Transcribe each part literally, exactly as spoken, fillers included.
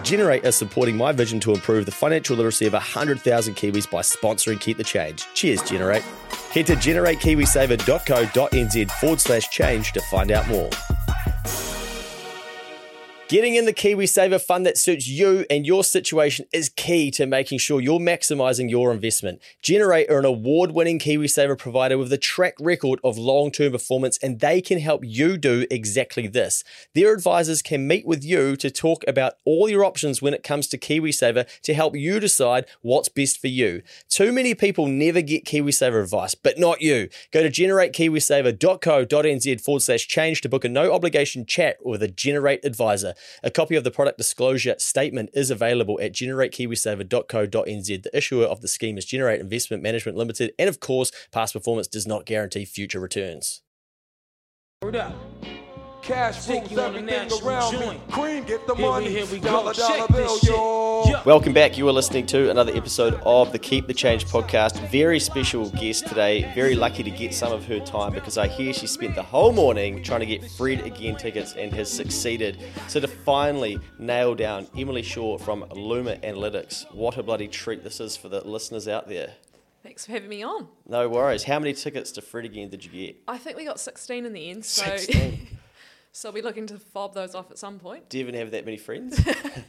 Generate are supporting my vision to improve the financial literacy of one hundred thousand Kiwis by sponsoring Keep the Change. Cheers, Generate. Head to generatekiwisaver.co.nz forward slash change to find out more. Getting in the KiwiSaver fund that suits you and your situation is key to making sure you're maximising your investment. Generate are an award-winning KiwiSaver provider with a track record of long-term performance, and they can help you do exactly this. Their advisors can meet with you to talk about all your options when it comes to KiwiSaver to help you decide what's best for you. Too many people never get KiwiSaver advice, but not you. Go to generatekiwisaver.co.nz forward slash change to book a no-obligation chat with a Generate advisor. A copy of the product disclosure statement is available at generatekiwisaver.co.nz. The issuer of the scheme is Generate Investment Management Limited, and of course, past performance does not guarantee future returns. Hold up. Cash Take rules you on a everything national around me. joint. Cream, get the Here we- money. here we go. Dollar, dollar Shake bill, this shit. yo. Yeah. Welcome back. You are listening to another episode of the Keep the Change podcast. Very special guest today. Very lucky to get some of her time because I hear she spent the whole morning trying to get Fred Again tickets and has succeeded. So to finally nail down Emily Shaw from Luma Analytics, what a bloody treat this is for the listeners out there. Thanks for having me on. No worries. How many tickets to Fred Again did you get? I think we got sixteen in the end, so sixteen. so we're looking to fob those off at some point. Do you even have that many friends?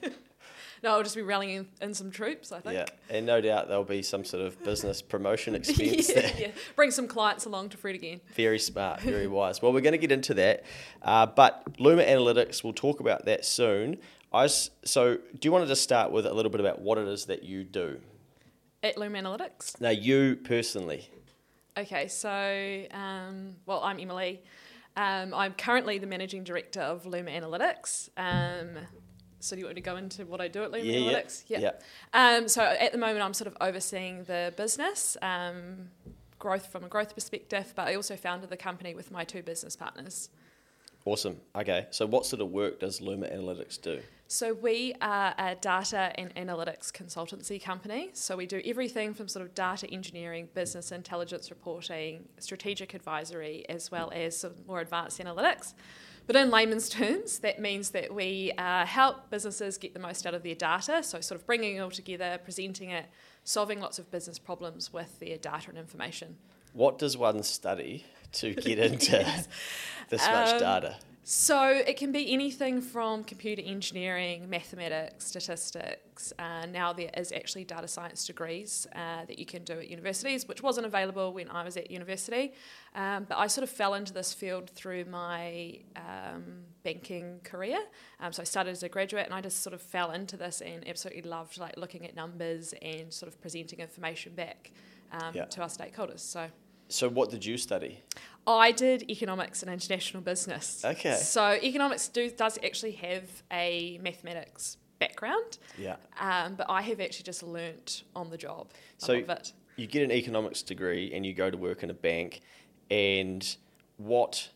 No, I'll just be rallying in, in some troops, I think. Yeah, and no doubt there'll be some sort of business promotion expense yeah, there. yeah. Bring some clients along to Fred Again. Very smart, very wise. Well, we're going to get into that, uh, but Luma Analytics, we'll talk about that soon. I was, so do you want to just start with a little bit about what it is that you do? At Loom Analytics. Now, you personally. Okay, so, um, well, I'm Emily. Um, I'm currently the Managing Director of Loom Analytics. Um, so do you want me to go into what I do at Loom Yeah, yeah, Analytics? yeah. Um, so at the moment, I'm sort of overseeing the business, um, growth from a growth perspective, but I also founded the company with my two business partners. Awesome. Okay, so what sort of work does Luma Analytics do? So we are a data and analytics consultancy company. So we do everything from sort of data engineering, business intelligence reporting, strategic advisory, as well as some more advanced analytics. But in layman's terms, that means that we uh, help businesses get the most out of their data. So sort of bringing it all together, presenting it, solving lots of business problems with their data and information. What does one study to get into Yes. this much Um, data? So it can be anything from computer engineering, mathematics, statistics. Uh, now there is actually data science degrees uh, that you can do at universities, which wasn't available when I was at university. Um, but I sort of fell into this field through my um, banking career. Um, so I started as a graduate, and I just sort of fell into this and absolutely loved like looking at numbers and sort of presenting information back um, Yeah. to our stakeholders. So. So what did you study? I did economics and international business. Okay. So economics do, does actually have a mathematics background, Yeah. um, but I have actually just learnt on the job. So I love it. you get an economics degree and you go to work in a bank, and what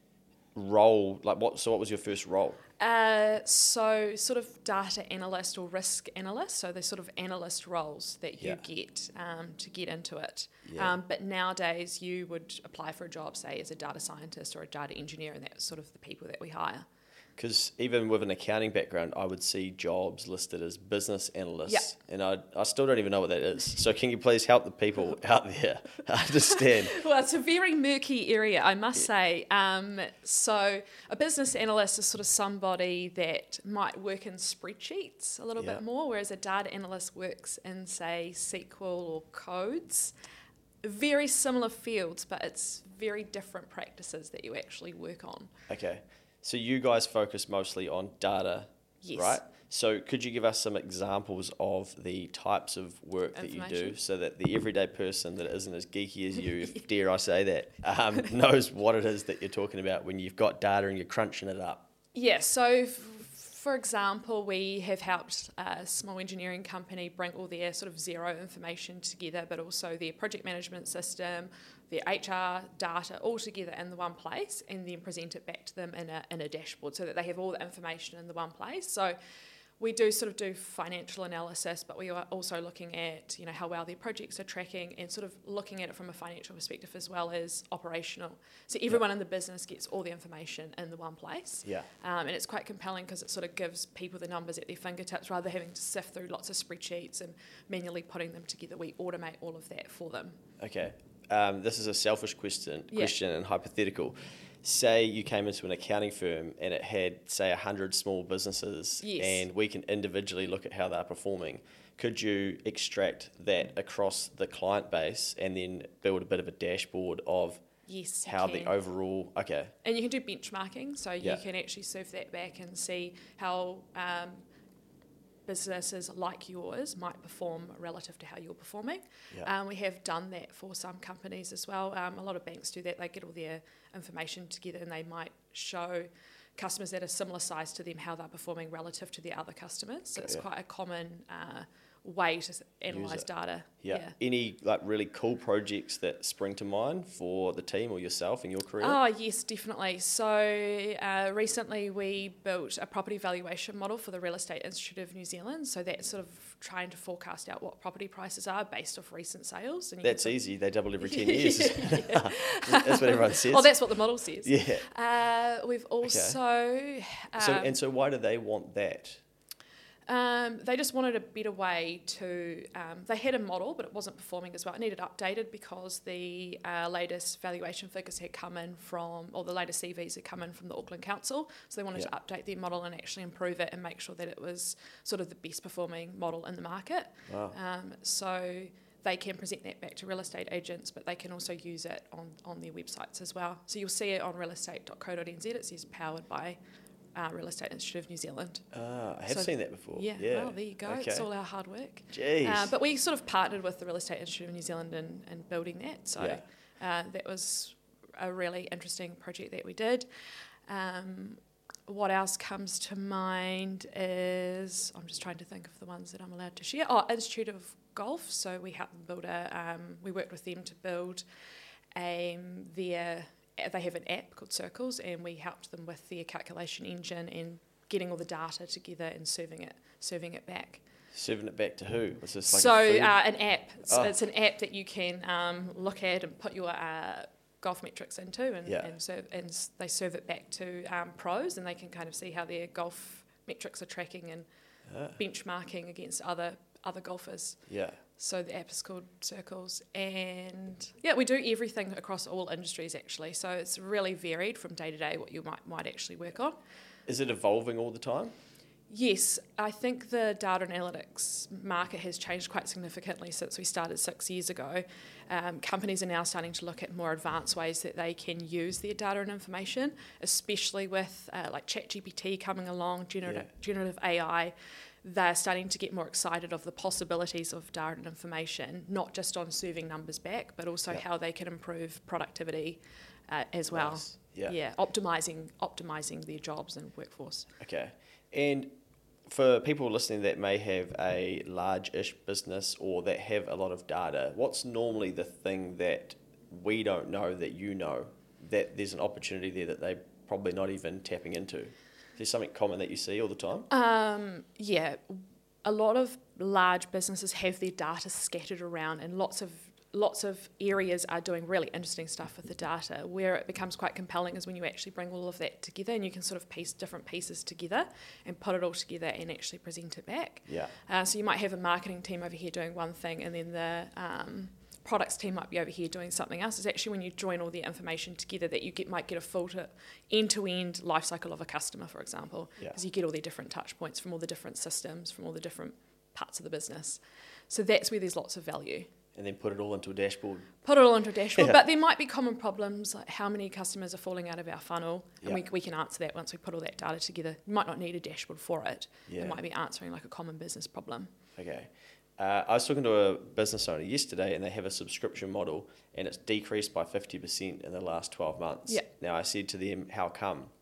role, like what, so what was your first role? Uh, so sort of data analyst or risk analyst, so there's sort of analyst roles that you Yeah. get um, to get into it. Yeah. Um, but nowadays you would apply for a job, say, as a data scientist or a data engineer, and that's sort of the people that we hire. Because even with an accounting background, I would see jobs listed as business analysts, Yeah. and I, I still don't even know what that is. So can you please help the people out there understand? Well, it's a very murky area, I must say. Um, so a business analyst is sort of somebody that might work in spreadsheets a little Yeah. bit more, whereas a data analyst works in, say, S Q L or codes. Very similar fields, but it's very different practices that you actually work on. Okay, so you guys focus mostly on data, Yes. right? So could you give us some examples of the types of work that you do Information. so that the everyday person that isn't as geeky as you, if dare I say that, um, knows what it is that you're talking about when you've got data and you're crunching it up? Yeah, so f- for example, we have helped a small engineering company bring all their sort of zero information together, but also their project management system, their H R data all together in the one place, and then present it back to them in a, in a dashboard so that they have all the information in the one place. So we do sort of do financial analysis, but we are also looking at, you know, how well their projects are tracking and sort of looking at it from a financial perspective as well as operational. So everyone in the business gets all the information in the one place. Yeah. Um, and it's quite compelling because it sort of gives people the numbers at their fingertips rather than having to sift through lots of spreadsheets and manually putting them together. We automate all of that for them. Okay. Um, this is a selfish question, Yeah. question and hypothetical. Say you came into an accounting firm and it had, say, one hundred small businesses, Yes. and we can individually look at how they're performing. Could you extract that across the client base and then build a bit of a dashboard of Yes, you how can. the overall... Okay. And you can do benchmarking, so Yeah. you can actually serve that back and see how um, businesses like yours might perform relative to how you're performing. Yeah. Um, we have done that for some companies as well. Um, a lot of banks do that. They get all their information together and they might show customers that are similar size to them how they're performing relative to the other customers. So it's Yeah. quite a common uh, way to analyse it. data. Yeah. Any like really cool projects that spring to mind for the team or yourself in your career? Oh, yes, definitely. So uh, recently we built a property valuation model for the Real Estate Institute of New Zealand. So that's sort of trying to forecast out what property prices are based off recent sales. And you That's can sort easy. They double every ten years. That's what everyone says. of, well, that's what the model says. Yeah. Uh, we've also... Um, So and so, why do they want that? Um, they just wanted a better way to, um, they had a model, but it wasn't performing as well. It needed updated because the uh, latest valuation figures had come in from, or the latest C Vs had come in from the Auckland Council. So they wanted Yeah. to update their model and actually improve it and make sure that it was sort of the best performing model in the market. Wow. Um, so they can present that back to real estate agents, but they can also use it on, on their websites as well. So you'll see it on real estate dot co dot n z. It says powered by Uh, Real Estate Institute of New Zealand. Ah, I have So- seen that before. Yeah, Yeah. well, there you go. Okay. It's all our hard work. Jeez. Uh, but we sort of partnered with the Real Estate Institute of New Zealand in, in building that. So Yeah. uh, that was a really interesting project that we did. Um, what else comes to mind is, I'm just trying to think of the ones that I'm allowed to share. Oh, Institute of Golf. So we helped them build a, um, we worked with them to build um, their, they have an app called Circles, and we helped them with their calculation engine and getting all the data together and serving it, serving it back. Serving it back to who? Was this like so a food? uh, an app. So Oh. it's an app that you can um, look at and put your uh, golf metrics into, and Yeah. and, serve, and s- they serve it back to um, pros, and they can kind of see how their golf metrics are tracking and Ah, benchmarking against other other golfers. yeah. So the app is called Circles, and yeah, we do everything across all industries actually. So it's really varied from day to day what you might might actually work on. Is it evolving all the time? Yes, I think the data analytics market has changed quite significantly since we started six years ago. Um, companies are now starting to look at more advanced ways that they can use their data and information, especially with uh, like ChatGPT coming along, generative, Yeah. generative A I. They're starting to get more excited of the possibilities of data and information, not just on serving numbers back, but also Yeah. how they can improve productivity uh, as well. Nice. Yeah. yeah, optimizing optimizing their jobs and workforce. Okay. And for people listening that may have a large-ish business or that have a lot of data, what's normally the thing that we don't know that you know, that there's an opportunity there that they're probably not even tapping into? Is there something common that you see all the time? Um, yeah, a lot of large businesses have their data scattered around, and lots of lots of areas are doing really interesting stuff with the data. Where it becomes quite compelling is when you actually bring all of that together and you can sort of piece different pieces together and put it all together and actually present it back. Yeah. Uh, so you might have a marketing team over here doing one thing, and then the um, products team might be over here doing something else. It's actually when you join all the information together that you get might get a full to end-to-end life cycle of a customer, for example, Yeah. because you get all the different touch points from all the different systems, from all the different parts of the business. So that's where there's lots of value. And then put it all into a dashboard. Put it all into a dashboard, Yeah. but there might be common problems like how many customers are falling out of our funnel, and Yeah. we, we can answer that once we put all that data together. You might not need a dashboard for it. Yeah. It might be answering like a common business problem. Okay. Uh, I was talking to a business owner yesterday, and they have a subscription model, and it's decreased by fifty percent in the last twelve months. Yeah. Now, I said to them, how come?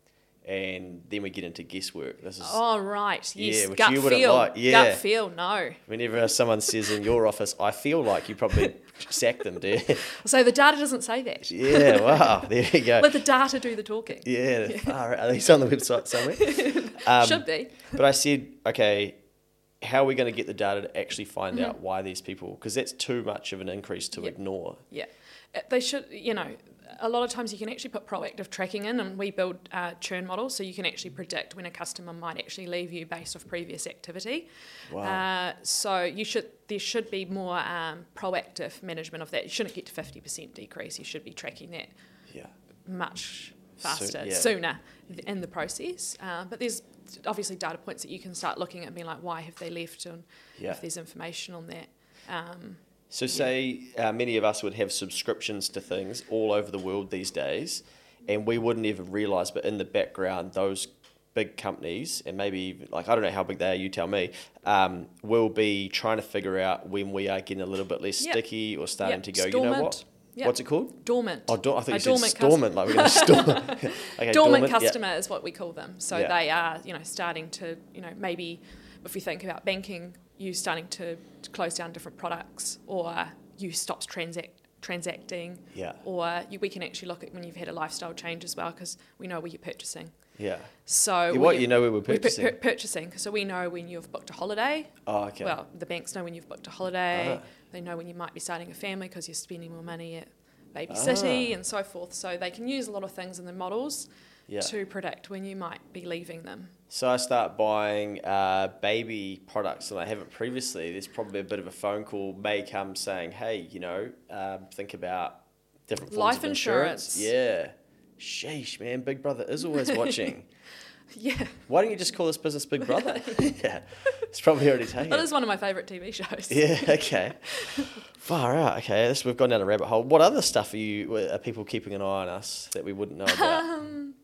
and then we get into guesswork. This is Oh, right. Yes. Yeah, which Gut you wouldn't feel. like. Yeah. Gut feel, no. whenever someone says in your office, I feel like, you probably sack them, do you? So the data doesn't say that. Yeah, wow, there you go. Let the data do the talking. Yeah, far out. Are these on the website somewhere? Um, Should be. But I said, okay, how are we going to get the data to actually find Mm-hmm. out why these people, because that's too much of an increase to Yep. ignore. Yeah. Uh, They should, you know, a lot of times you can actually put proactive tracking in, and we build uh, churn models so you can actually predict when a customer might actually leave you based off previous activity. Wow. Uh, so you should there should be more um, proactive management of that. You shouldn't get to fifty percent decrease. You should be tracking that Yeah. much faster, yeah. sooner in the process. Uh, but there's obviously data points that you can start looking at and being like, why have they left, and Yeah. if there's information on that. Um, So say uh, many of us would have subscriptions to things all over the world these days, and we wouldn't even realise, but in the background, those big companies, and maybe even, like, I don't know how big they are, you tell me, um, will be trying to figure out when we are getting a little bit less Yep. sticky or starting Yep. to go, you Dormant. know what? Yep. What's it called? dormant. Oh, dor- I thought you A said dormant stormant, like we're going to storm. Okay, dormant yeah. customer is what we call them. So Yeah. they are, you know, starting to, you know, maybe if we think about banking, you starting to, to close down different products, or you stops transact transacting, Yeah. or you, we can actually look at when you've had a lifestyle change as well, because we know where you're purchasing. Yeah. So You what? we- You know where we're we pur- purchasing? pur- purchasing. So we know when you've booked a holiday. Oh, okay. Well, the banks know when you've booked a holiday. Ah. They know when you might be starting a family because you're spending more money at Baby City Ah. and so forth. So they can use a lot of things in the models Yeah. to predict when you might be leaving them. So I start buying uh, baby products and I haven't previously. There's probably a bit of a phone call may come saying, hey, you know, um, think about different forms Life of insurance. insurance. Yeah. Sheesh, man. Big Brother is always watching. Yeah, Why don't you just call this business Big Brother? Yeah. It's probably already taken. that is one of my favourite T V shows. Yeah, okay. Far out. Okay, this, we've gone down a rabbit hole. What other stuff are you? Are people keeping an eye on us that we wouldn't know about? Um,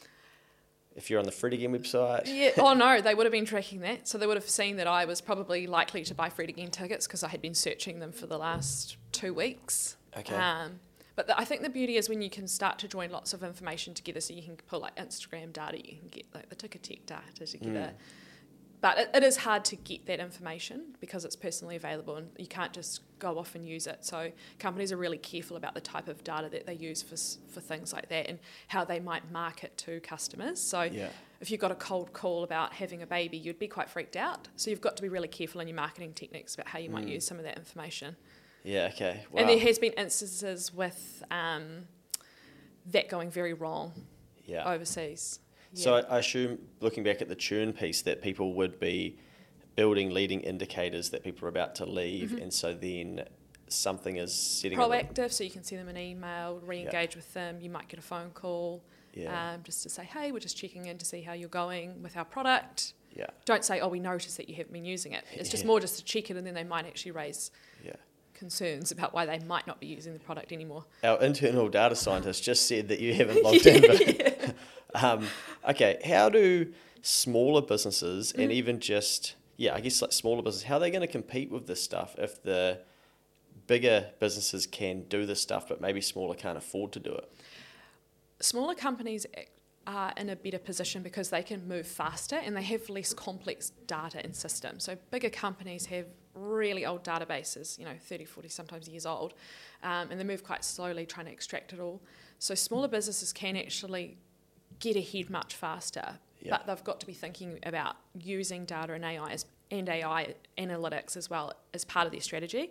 If you're on the Fred Again website. yeah. Oh no, they would have been tracking that. So they would have seen that I was probably likely to buy Fred Again tickets because I had been searching them for the last two weeks. Okay. Um, but the, I think the beauty is when you can start to join lots of information together. So you can pull like Instagram data, you can get like the Ticketek data together. Mm. But it, it is hard to get that information because it's personally available and you can't just go off and use it. So companies are really careful about the type of data that they use for s- for things like that and how they might market to customers. So Yeah. if you've got a cold call about having a baby, you'd be quite freaked out. So you've got to be really careful in your marketing techniques about how you might Mm. use some of that information. Yeah. Okay. Wow. And there has been instances with um, that going very wrong yeah. overseas. So Yeah. I, I assume, looking back at the churn piece, that people would be building leading indicators that people are about to leave, Mm-hmm. and so then something is setting. a- Proactive, so you can send them an email, re-engage with them. You might get a phone call Yeah. um, just to say, hey, we're just checking in to see how you're going with our product. yeah. Don't say, oh, we noticed that you haven't been using it. It's just Yeah. more just to check it, and then they might actually raise Yeah. concerns about why they might not be using the product anymore. Our internal data scientist just said that you haven't logged in. But, um, okay, how do smaller businesses and even just, yeah, I guess like smaller businesses, how are they going to compete with this stuff if the bigger businesses can do this stuff, but maybe smaller can't afford to do it? Smaller companies are in a better position because they can move faster and they have less complex data and systems. So bigger companies have really old databases, you know, thirty, forty, sometimes years old, um, and they move quite slowly trying to extract it all. So smaller businesses can actually get ahead much faster, Yeah. but they've got to be thinking about using data and A I as, and A I analytics as well as part of their strategy.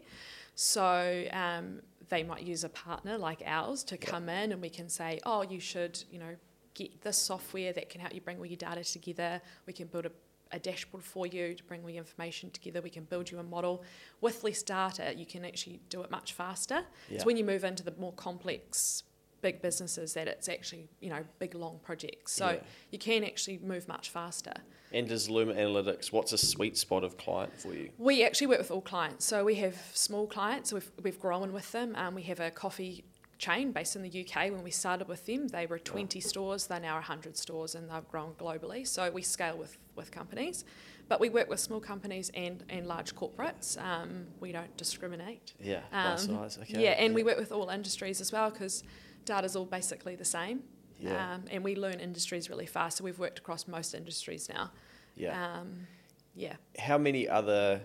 So um, they might use a partner like ours to come in and we can say, oh, you should, you know, get this software that can help you bring all your data together. We can build a, a dashboard for you to bring all your information together. We can build you a model. With less data, you can actually do it much faster. Yeah. It's when you move into the more complex big businesses that it's actually, you know, big, long projects. So Yeah. you can actually move much faster. And does Luma Analytics, what's a sweet spot of client for you? We actually work with all clients. So we have small clients, we've, we've grown with them. Um, we have a coffee chain based in the U K. When we started with them, they were twenty stores, they're now one hundred stores, and they've grown globally. So we scale with, with companies. But we work with small companies and, and large corporates. Um, we don't discriminate. Yeah, by Um, size, okay. Yeah, and we work with all industries as well because data's all basically the same. Yeah. Um, and we learn industries really fast. So we've worked across most industries now. Yeah. Um, yeah. How many other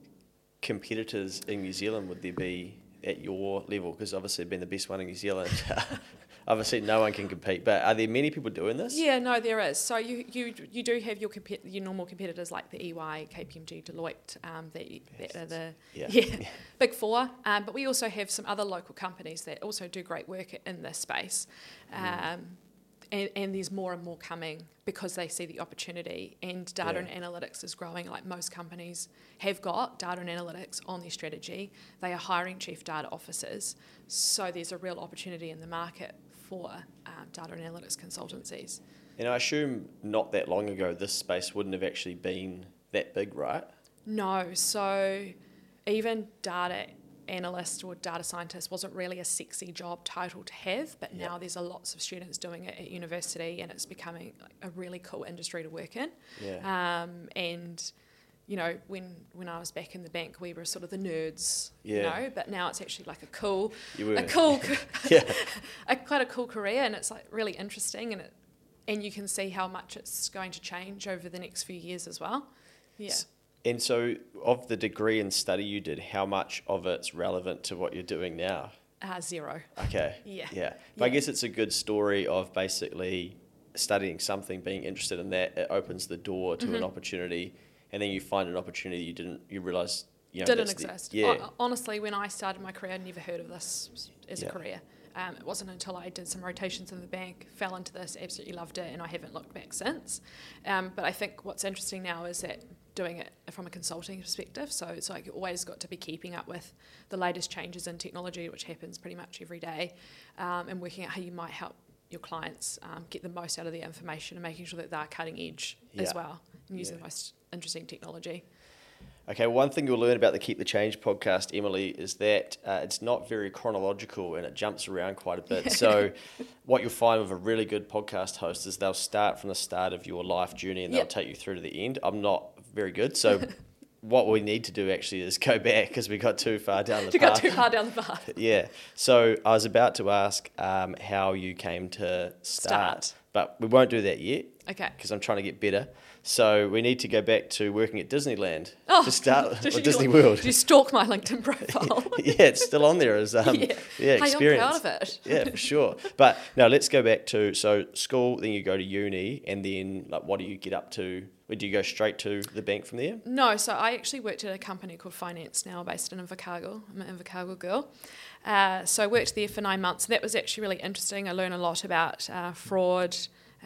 competitors in New Zealand would there be at your level? Because obviously you've been the best one in New Zealand. Obviously no one can compete, but are there many people doing this? Yeah, no, there is. So you you, you do have your compe- your normal competitors like the E Y, K P M G, Deloitte, um, that, that are the Yeah. yeah, big four. Um, but we also have some other local companies that also do great work in this space. Um, Mm. and, and there's more and more coming because they see the opportunity, and data Yeah. and analytics is growing. Like most companies have got data and analytics on their strategy. They are hiring chief data officers. So there's a real opportunity in the market for um, data and analytics consultancies. And I assume not that long ago this space wouldn't have actually been that big, right? No, so even data analyst or data scientist wasn't really a sexy job title to have, but now Yep. there's a lots of students doing it at university, and it's becoming like a really cool industry to work in. Yeah. Um, and you know, when when I was back in the bank, we were sort of the nerds, Yeah. you know, but now it's actually like a cool, You were. a cool, Yeah. a quite a cool career, and it's like really interesting, and it, and you can see how much it's going to change over the next few years as well. Yeah. And so of the degree and study you did, how much of it's relevant to what you're doing now? Uh, zero. Okay. Yeah. Yeah. But I Yeah. guess it's a good story of basically studying something, being interested in that. It opens the door to Mm-hmm. an opportunity, and then you find an opportunity you didn't, you realise, you know, Didn't that's the- exist. yeah. Hon- Honestly, when I started my career, I'd never heard of this as Yeah. a career. Um, it wasn't until I did some rotations in the bank, fell into this, absolutely loved it, and I haven't looked back since. Um, but I think what's interesting now is that doing it from a consulting perspective, so it's like you always got to be keeping up with the latest changes in technology, which happens pretty much every day, um, and working out how you might help your clients um, get the most out of their information and making sure that they're cutting edge as Yeah. well and using Yeah. the most interesting technology. Okay, one thing you'll learn about the Keep the Change podcast, Emily, is that uh, it's not very chronological and it jumps around quite a bit. So what you'll find with a really good podcast host is they'll start from the start of your life journey and they'll Yep. take you through to the end. I'm not very good, so what we need to do actually is go back because we got too far down the You path. got too far down the path. Yeah. So I was about to ask um, how you came to start, Start. but we won't do that yet Okay. because I'm trying to get better. So we need to go back to working at Disneyland Oh, to start, Did or you- Disney World. Did you stalk my LinkedIn profile? Yeah, it's still on there as um, yeah, yeah. Hey, experience. I'm proud of it. Yeah, for sure. But now let's go back to so school. Then you go to uni, and then like, what do you get up to? Do you go straight to the bank from there? No, so I actually worked at a company called Finance Now, based in Invercargill. I'm an Invercargill girl. Uh, so I worked there for nine months. That was actually really interesting. I learned a lot about uh, fraud,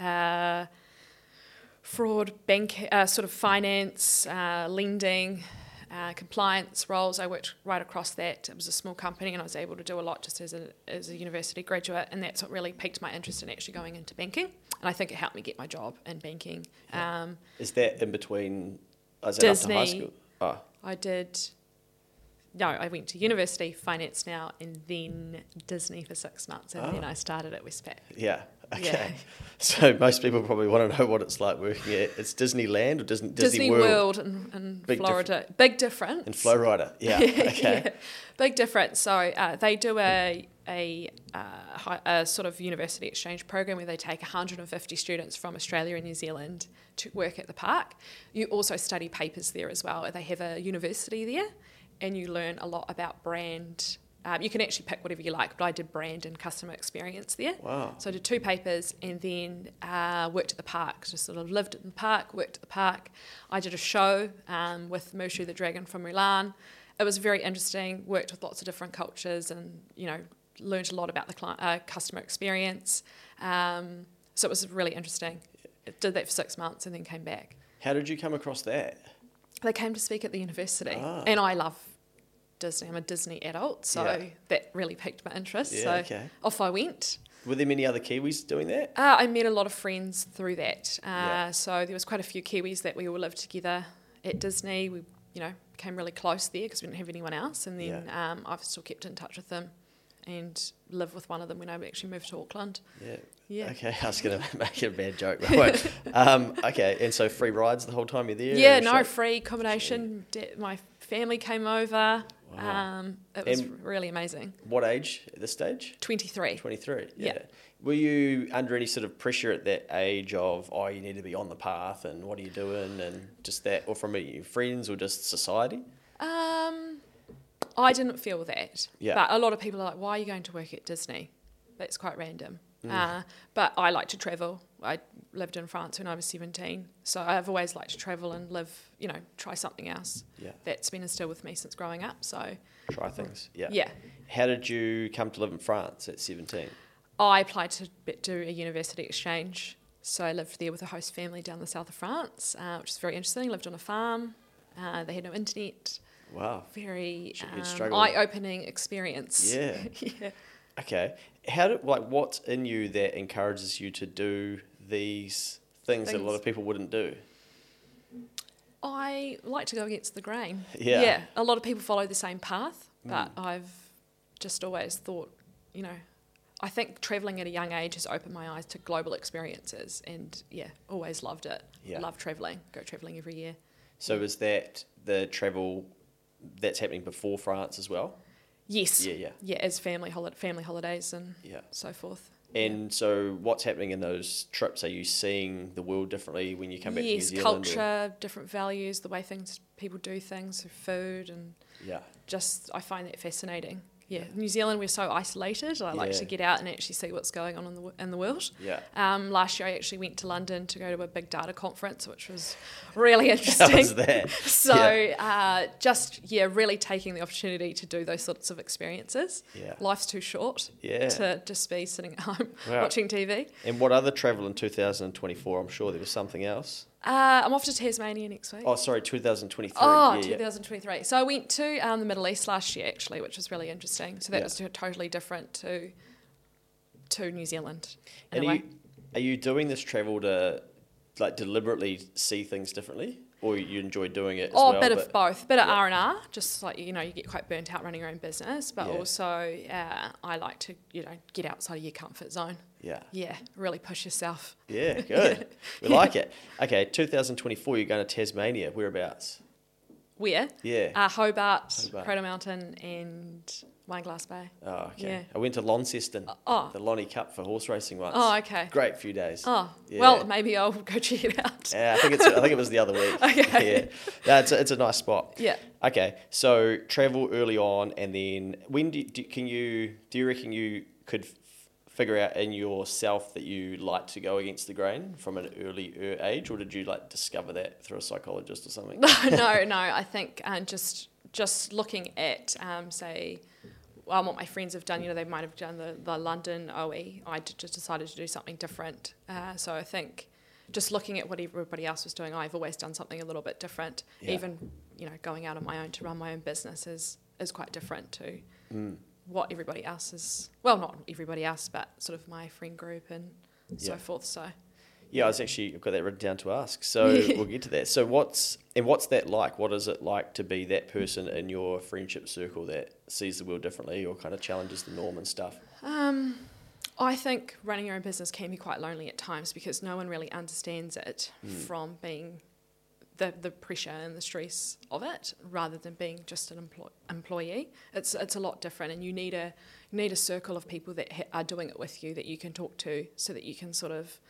uh, fraud, bank, uh, sort of finance, uh, lending, uh, compliance roles. I worked right across that. It was a small company, and I was able to do a lot just as a as a university graduate, and that's what really piqued my interest in actually going into banking. And I think it helped me get my job in banking. Um, Is that in between? Is that after high Disney. school? Oh, I did. No, I went to university, Finance Now, and then Disney for six months, and Oh. then I started at Westpac. yeah. Okay. Yeah. So most people probably want to know what it's like working at. It's Disneyland or Disney, Disney, Disney World, World in, in Big Florida. Big difference. and Flowrider. Yeah. Okay. Yeah, big difference. So uh, they do a a, uh, hi- a sort of university exchange program where they take one hundred fifty students from Australia and New Zealand to work at the park. You also study papers there as well. They have a university there, and you learn a lot about brand. Um, you can actually pick whatever you like, but I did brand and customer experience there. Wow. So I did two papers and then uh, worked at the park. Just sort of lived in the park, worked at the park. I did a show um, with Mushu the Dragon from Mulan. It was very interesting. Worked with lots of different cultures, and you know, learned a lot about the client, uh, customer experience. Um, so it was really interesting. Did that for six months and then came back. How did you come across that? They came to speak at the university, Ah. and I love Disney. I'm a Disney adult, so Yeah. that really piqued my interest. Yeah, so okay. off I went. Were there many other Kiwis doing that? Uh, I met a lot of friends through that. Uh, Yeah. So there was quite a few Kiwis that we all lived together at Disney. We, you know, became really close there because we didn't have anyone else. And then Yeah. um, I've still kept in touch with them and lived with one of them when I actually moved to Auckland. Yeah. Yeah. Okay, I was going to make a bad joke, but I won't. um, okay, and so free rides the whole time you're there? Yeah, or no, shop- free accommodation. Da- My family came over. Wow. Um, it was And- really amazing. What age at this stage? twenty-three. twenty-three. Yeah. Were you under any sort of pressure at that age of, oh, you need to be on the path and what are you doing and just that, or from your friends or just society? Um, I didn't feel that. Yeah. But a lot of people are like, why are you going to work at Disney? That's quite random. Mm. Uh, but I like to travel. I lived in France when I was seventeen. So I've always liked to travel and live, you know, try something else. Yeah. That's been instilled with me since growing up. So Try things. Yeah. yeah. How did you come to live in France at seventeen? I applied to be- do a university exchange. So I lived there with a host family down the south of France, uh, which is very interesting. Lived on a farm. Uh, they had no internet. Wow. Very Sure, you'd um, struggle. eye-opening experience. Yeah. yeah. Okay. How do, like, what's in you that encourages you to do these things, that a lot Things. of people wouldn't do? I like to go against the grain. Yeah. Yeah. A lot of people follow the same path, but Mm. I've just always thought, you know, I think travelling at a young age has opened my eyes to global experiences and, yeah, always loved it. Yeah. Love travelling. Go travelling every year. So is that the travel that's happening before France as well? Yes. Yeah, yeah. Yeah, as family holi- family holidays and Yeah. so forth. And so what's happening in those trips? Are you seeing the world differently when you come back yes, to New Zealand? or- culture, different values, the way things people do things, food, and Yeah. just I find that fascinating. Yeah, New Zealand, we're so isolated. I like Yeah. to get out and actually see what's going on in the w- in the world. Yeah. Um, last year, I actually went to London to go to a big data conference, which was really How interesting. was that? So, Yeah. uh, just yeah, really taking the opportunity to do those sorts of experiences. Yeah. Life's too short Yeah. to just be sitting at home Wow. watching T V. And what other travel in two thousand twenty-four? I'm sure there was something else. Uh, I'm off to Tasmania next week. Oh, sorry, two thousand twenty-three. Oh, yeah, yeah. twenty twenty-three. So I went to um, the Middle East last year, actually, which was really interesting. So that Yeah. was t- totally different to to New Zealand in And a are way. you, are you doing this travel to like deliberately see things differently, or you enjoy doing it as Oh, well? a bit of but- both. Bit of Yeah. R and R, just like, you know, you get quite burnt out running your own business, but Yeah. also uh, I like to, you know, get outside of your comfort zone. Yeah. Yeah, really push yourself. Yeah, good. We like it. Okay, two thousand twenty-four, you're going to Tasmania. Whereabouts? Where? Yeah. Uh, Hobart, Hobart. Cradle Mountain, and Wineglass Bay. Oh, okay. yeah. I went to Launceston, oh. the Lonnie Cup for horse racing once. Oh, okay. Great few days. Oh, Yeah. well, maybe I'll go check it out. Yeah, I think it's. I think it was the other week. Okay. Yeah, no, it's a, it's a nice spot. Yeah. Okay, so travel early on, and then when do, do can you do you reckon you could f- figure out in yourself that you like to go against the grain from an early er age, or did you like discover that through a psychologist or something? no, no. I think uh, just just looking at, um, say, well, what my friends have done, you know, they might have done the, the London O E. I d- just decided to do something different. Uh, so I think just looking at what everybody else was doing, I've always done something a little bit different. Yeah. Even, you know, going out on my own to run my own business is, is quite different to Mm. what everybody else is. Well, not everybody else, but sort of my friend group and so Yeah. forth. So Yeah, I was actually I've got that written down to ask. So we'll get to that. So what's and what's that like? What is it like to be that person in your friendship circle that sees the world differently or kind of challenges the norm and stuff? Um, I think running your own business can be quite lonely at times because no one really understands it Mm. from being the, the pressure and the stress of it rather than being just an employ- employee. It's it's a lot different, and you need a you need a circle of people that ha- are doing it with you that you can talk to so that you can sort of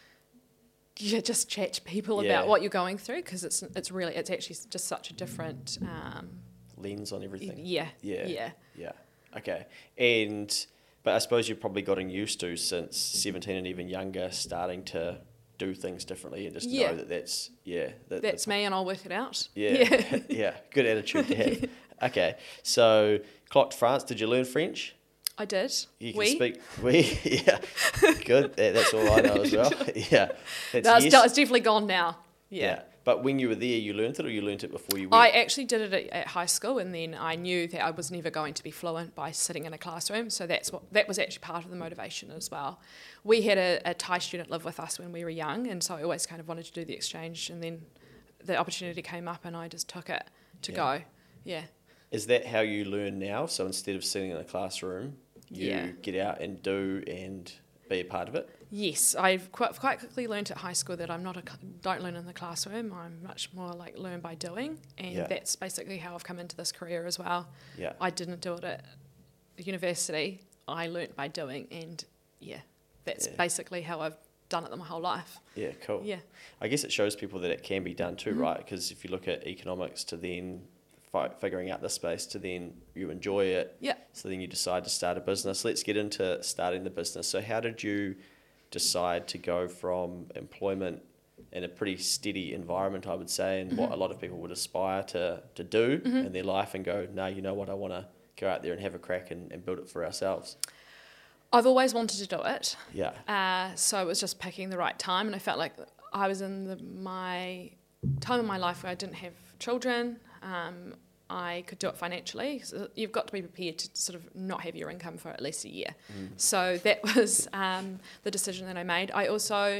yeah, just chat to people Yeah. about what you're going through because it's it's really it's actually just such a different um, Lens on everything. yeah Yeah. yeah Yeah. Okay. And but I suppose you've probably gotten used to since seventeen and even younger starting to do things differently and just Yeah. know that that's yeah that, that's me and I'll work it out. yeah yeah good attitude to have. Okay. So clocked France. Did you learn French? I did. You can we? speak. We yeah. Good. That, that's all I know as well. Yeah. That's No, it's, yes. de- it's definitely gone now. yeah. Yeah. But when you were there, you learned it, or you learned it before you went. I actually did it at, at high school, and then I knew that I was never going to be fluent by sitting in a classroom. So that's what that was actually part of the motivation as well. We had a, a Thai student live with us when we were young, and so I always kind of wanted to do the exchange. And then the opportunity came up, and I just took it to Yeah. go. Yeah. Is that how you learn now? So instead of sitting in a classroom, you Yeah. get out and do and be a part of it? Yes, I've quite, quite quickly learned at high school that I'm not a don't learn in the classroom. I'm much more like learn by doing, and Yeah. that's basically how I've come into this career as well. Yeah. I didn't do it at university. I learnt by doing, and yeah, that's Yeah. basically how I've done it my whole life. Yeah, cool. Yeah. I guess it shows people that it can be done too, Mhm. right? Because if you look at economics to then fi- figuring out the space to then you enjoy it, Yeah. so then you decide to start a business. Let's get into starting the business. So how did you decide to go from employment in a pretty steady environment, I would say, and what a lot of people would aspire to, to do in their life, and go, no, you know what, I want to go out there and have a crack and, and build it for ourselves? I've always wanted to do it. Yeah. Uh, so it was just picking the right time, and I felt like I was in the, my time in my life where I didn't have children. Um, I could do it financially. So you've got to be prepared to sort of not have your income for at least a year. Mm. So that was um, the decision that I made. I also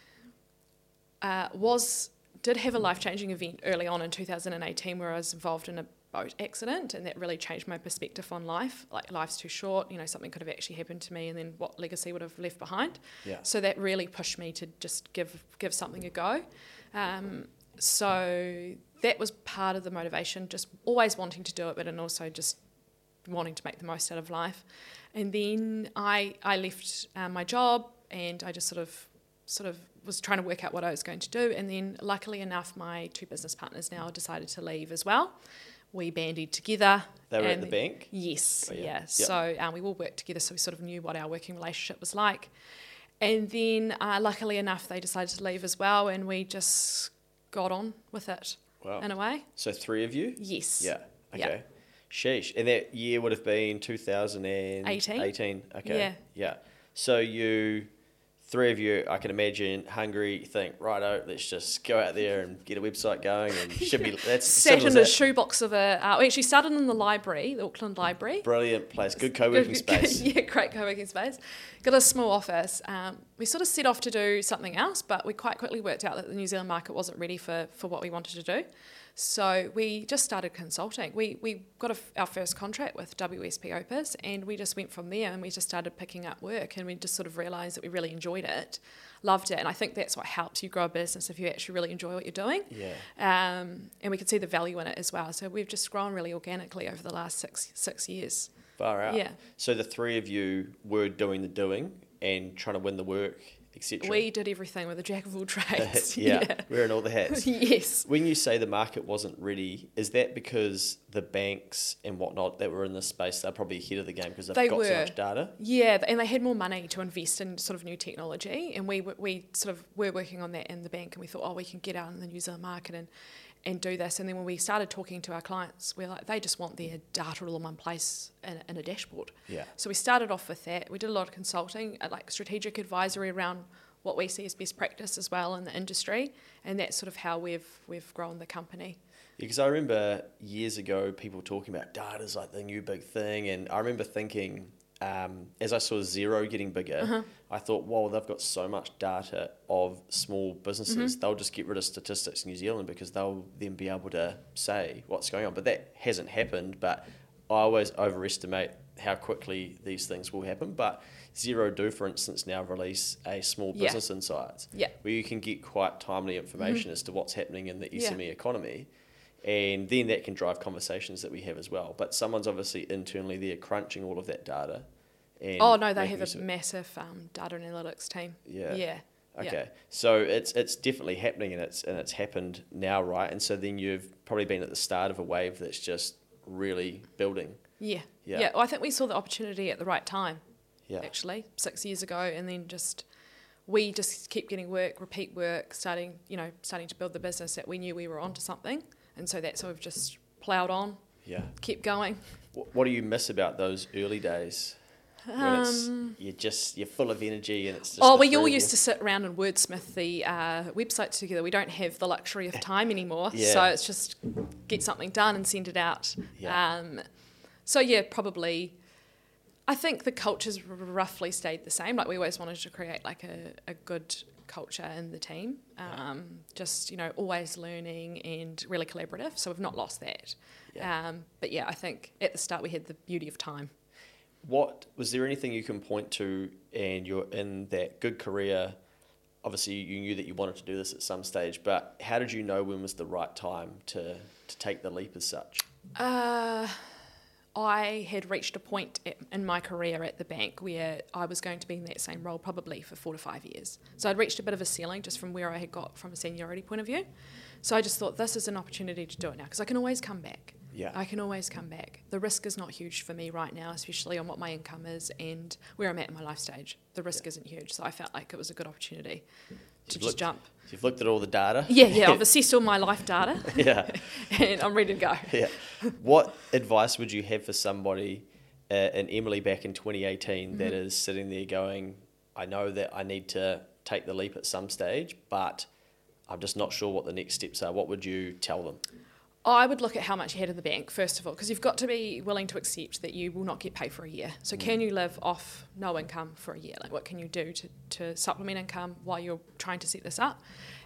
uh, was did have a life-changing event early on in two thousand eighteen where I was involved in a boat accident, and that really changed my perspective on life. Like, life's too short, you know, something could have actually happened to me, and then what legacy would have left behind. Yeah. So that really pushed me to just give give something a go. Um, so that was part of the motivation, just always wanting to do it, but and also just wanting to make the most out of life. And then I I left uh, my job, and I just sort of sort of was trying to work out what I was going to do. And then luckily enough, my two business partners now decided to leave as well. We bandied together. They were at and the bank? Yes, Oh, yeah. yeah. Yep. So um, we all worked together, so we sort of knew what our working relationship was like. And then uh, luckily enough, they decided to leave as well, and we just got on with it Wow. in a way. So three of you? Yes. Yeah. Yeah. Okay. Sheesh. And that year would have been two thousand eighteen. eighteen. Okay. Yeah. Yeah. So you, three of you, I can imagine, hungry, think, righto, let's just go out there and get a website going, and should be, that's Sat simple as in a that. shoebox of a. Uh, we actually started in the library, the Auckland Library. Brilliant place. Good co-working space. Yeah, great co-working space. Got a small office. Um, we sort of set off to do something else, but we quite quickly worked out that the New Zealand market wasn't ready for, for what we wanted to do. So we just started consulting. We we got a, our first contract with W S P Opus, and we just went from there, and we just started picking up work, and we just sort of realised that we really enjoyed it, loved it, and I think that's what helps you grow a business, if you actually really enjoy what you're doing. Yeah. Um, and we could see the value in it as well. So we've just grown really organically over the last six six years. Far out. Yeah. So the three of you were doing the doing and trying to win the work, et cetera. We did everything with a jack of all trades. yeah. Wearing all the hats. Yes. When you say the market wasn't ready, is that because the banks and whatnot that were in this space, they're probably ahead of the game because they've They got so were. much data? Yeah, and they had more money to invest in sort of new technology, and we w- we sort of were working on that in the bank, and we thought, oh, we can get out in the New Zealand market and and do this. And then when we started talking to our clients, we're like, they just want their data all in one place in, in a dashboard. Yeah. So we started off with that. We did a lot of consulting, uh, like strategic advisory around what we see as best practice as well in the industry, and that's sort of how we've we've grown the company. Because I remember years ago people talking about data's like the new big thing, and I remember thinking, um, as I saw Xero getting bigger, Uh-huh. I thought, whoa, they've got so much data of small businesses, Mm-hmm. they'll just get rid of statistics in New Zealand because they'll then be able to say what's going on. But that hasn't happened, but I always overestimate how quickly these things will happen. But Xero do, for instance, now release a small Yeah. business insights, Yeah. where you can get quite timely information as to what's happening in the S M E Yeah. economy. And then that can drive conversations that we have as well. But someone's obviously internally there crunching all of that data. And Oh no, they making have use a of it. massive um, data and analytics team. Yeah. Yeah. Okay, Yeah. so it's it's definitely happening, and it's and it's happened now, right? And so then you've probably been at the start of a wave that's just really building. Yeah. Yeah. Yeah. Well, I think we saw the opportunity at the right time, Yeah. actually, six years ago, and then just we just keep getting work, repeat work, starting, you know, starting to build the business that we knew we were onto something, and so that's how we've just ploughed on, Yeah. kept going. Wh- What do you miss about those early days? When it's, you're just you're full of energy and it's just Um, Oh, the we three all of used you. to sit around and wordsmith the uh, websites together. We don't have the luxury of time anymore, Yeah. so it's just get something done and send it out. Yeah. Um, so yeah, probably. I think the culture's r- roughly stayed the same. Like, we always wanted to create like a, a good culture in the team. Um, just, you know, always learning and really collaborative. So we've not lost that. Yeah. Um, but yeah, I think at the start we had the beauty of time. what was there anything you can point to, and you're in that good career? Obviously, you knew that you wanted to do this at some stage, but how did you know when was the right time to, to take the leap as such? Uh, I had reached a point at, in my career at the bank where I was going to be in that same role probably for four to five years. So I'd reached a bit of a ceiling just from where I had got from a seniority point of view. So I just thought this is an opportunity to do it now because I can always come back. Yeah. I can always come back. The risk is not huge for me right now, especially on what my income is and where I'm at in my life stage. The risk Yeah. isn't huge, so I felt like it was a good opportunity to You've just looked, jump. You've looked at all the data? Yeah, yeah, I've assessed all my life data Yeah. and I'm ready to go. Yeah. What advice would you have for somebody, uh, an Emily back in twenty eighteen, mm-hmm. that is sitting there going, I know that I need to take the leap at some stage, but I'm just not sure what the next steps are. What would you tell them? I would look at how much you had in the bank, first of all, because you've got to be willing to accept that you will not get paid for a year. So mm. can you live off no income for a year? Like, what can you do to, to supplement income while you're trying to set this up?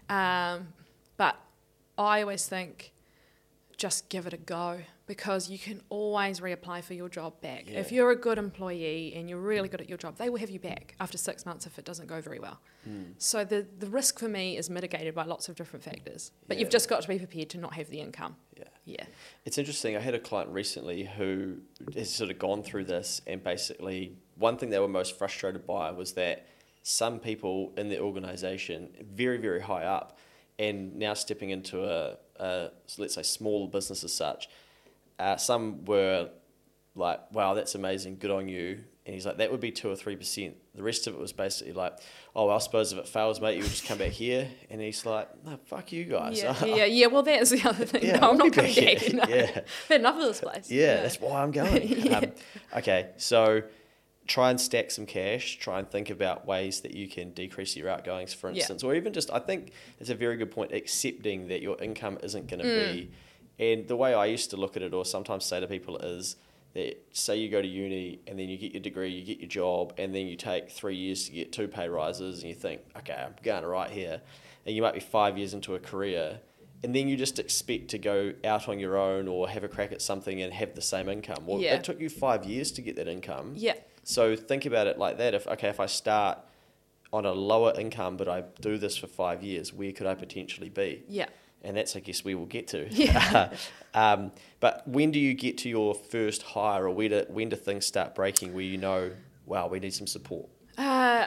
Um, but I always think just give it a go, because you can always reapply for your job back. Yeah. If you're a good employee and you're really good at your job, they will have you back after six months if it doesn't go very well. Mm. So the, the risk for me is mitigated by lots of different factors. But yeah. you've just got to be prepared to not have the income. Yeah. Yeah. It's interesting. I had a client recently who has sort of gone through this, and basically one thing they were most frustrated by was that some people in the organisation, very, very high up, and now stepping into a, a let's say, small business as such, uh, some were like, wow, that's amazing, good on you. And he's like, that would be two or three percent. The rest of it was basically like, oh, well, I suppose if it fails, mate, you would just come back here. And he's like, no, fuck you guys. Yeah, yeah, yeah. Well, that is the other thing. Yeah, no, I'm I'll not be coming back back. here. No. Yeah. I've had enough of this place. Yeah, No. that's why I'm going. Yeah. um, okay, so try and stack some cash. Try and think about ways that you can decrease your outgoings, for instance. Yeah. Or even just, I think it's a very good point, accepting that your income isn't going to mm. be. And the way I used to look at it, or sometimes say to people, is that say you go to uni and then you get your degree, you get your job, and then you take three years to get two pay rises, and you think, okay, I'm going right here. And you might be five years into a career, and then you just expect to go out on your own or have a crack at something and have the same income. Well, yeah. it took you five years to get that income. Yeah. So think about it like that. If okay, if I start on a lower income, but I do this for five years, where could I potentially be? Yeah. And that's, I guess, where we'll get to. Yeah. um, but when do you get to your first hire, or when do, when do things start breaking where you know, wow, we need some support? Uh,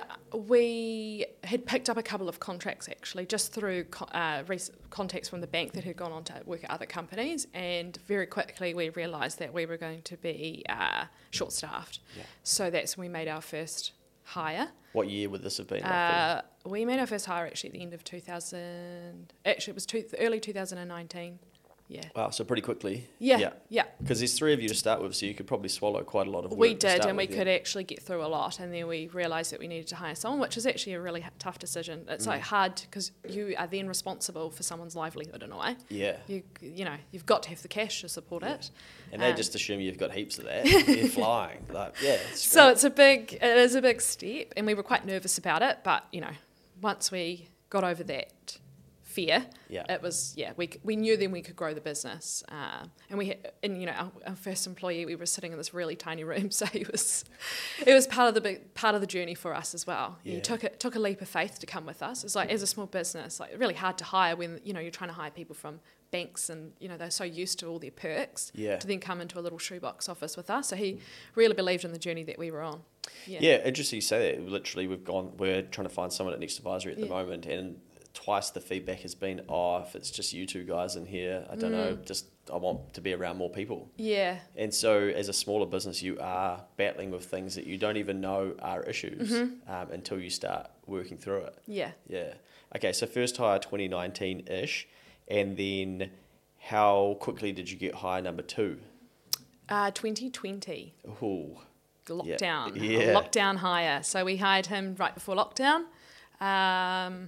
we had picked up a couple of contracts, actually, just through co- uh, rec- contacts from the bank that had gone on to work at other companies, and very quickly we realised that we were going to be uh, short-staffed. Yeah. So that's when we made our first hire. What year would this have been? Uh, we made our first hire actually at the end of two thousand. Actually, it was two, early two thousand nineteen. Yeah. Wow, so pretty quickly. Yeah, yeah. Because there's three of you to start with, so you could probably swallow quite a lot of work. We to did, start and we with, could yeah. actually get through a lot, and then we realised that we needed to hire someone, which is actually a really h- tough decision. It's mm. like hard because you are then responsible for someone's livelihood in a way. Yeah. You you know, you've got to have the cash to support yeah. it. And they um, just assume you've got heaps of that. They're flying. Like, yeah, it's so great. it's a big, it is a big step, and we were quite nervous about it, but, you know, once we got over that fear, yeah. it was, yeah, we we knew then we could grow the business. Um, and we, had, and you know, our, our first employee, we were sitting in this really tiny room, so it was, it was part of the big, part of the journey for us as well. Yeah. You took it took a leap of faith to come with us. It's like, as a small business, like really hard to hire when, you know, you're trying to hire people from banks, and you know they're so used to all their perks yeah. to then come into a little shoebox office with us. So he really believed in the journey that we were on. Yeah, yeah interesting you say that. Literally, we've gone. We're trying to find someone at Next Advisory at yeah. the moment, and twice the feedback has been, oh, if it's just you two guys in here, I don't mm. know, just I want to be around more people. Yeah. And so, as a smaller business, you are battling with things that you don't even know are issues mm-hmm. um, until you start working through it. Yeah. Yeah. Okay. So first hire twenty nineteen ish, and then. How quickly did you get hire number two? Uh, twenty twenty. Ooh. Lockdown. Yeah. yeah. Lockdown hire. So we hired him right before lockdown. Um,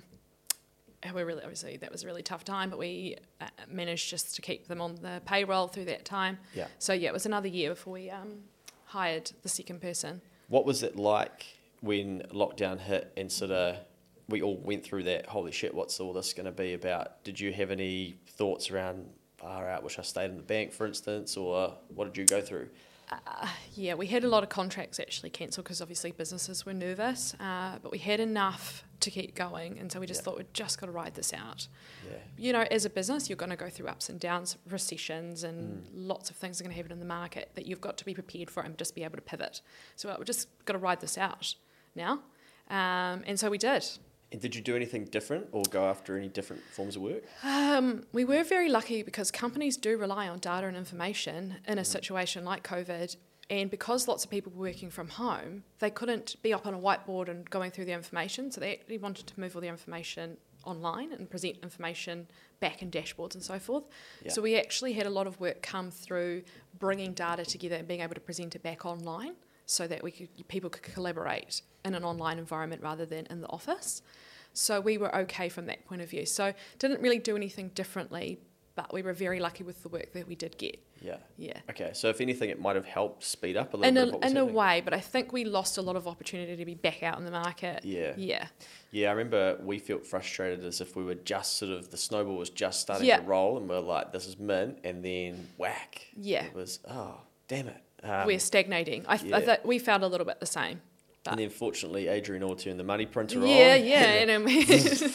we really, obviously, that was a really tough time, but we uh, managed just to keep them on the payroll through that time. Yeah. So yeah, it was another year before we um, hired the second person. What was it like when lockdown hit and sort of we all went through that, holy shit, what's all this going to be about? Did you have any thoughts around, far out, wish I stayed in the bank, for instance, or what did you go through? Uh, yeah, we had a lot of contracts actually cancelled because obviously businesses were nervous, uh, but we had enough to keep going, and so we just Yeah. thought we'd just got to ride this out. Yeah. You know, as a business, you're going to go through ups and downs, recessions, and Mm. lots of things are going to happen in the market that you've got to be prepared for and just be able to pivot. So we've just got to ride this out now, um, and so we did. And did you do anything different or go after any different forms of work? Um, we were very lucky because companies do rely on data and information in a situation like COVID, and because lots of people were working from home, they couldn't be up on a whiteboard and going through the information, so they actually wanted to move all the information online and present information back in dashboards and so forth. Yeah. So we actually had a lot of work come through bringing data together and being able to present it back online so that we could, people could collaborate in an online environment rather than in the office. So we were okay from that point of view. So didn't really do anything differently, but we were very lucky with the work that we did get. Yeah. Yeah. Okay, so if anything, it might have helped speed up a little In bit a, of what was in a happening. way, but I think we lost a lot of opportunity to be back out in the market. Yeah. Yeah. Yeah, I remember we felt frustrated as if we were just sort of, the snowball was just starting Yeah. to roll and we we're like, this is mint, and then whack. Yeah. It was, oh, damn it. Um, We're stagnating. I, th- I yeah. th- we found a little bit the same. But and then fortunately, Adrian Orr turned the money printer yeah, on. yeah. and then we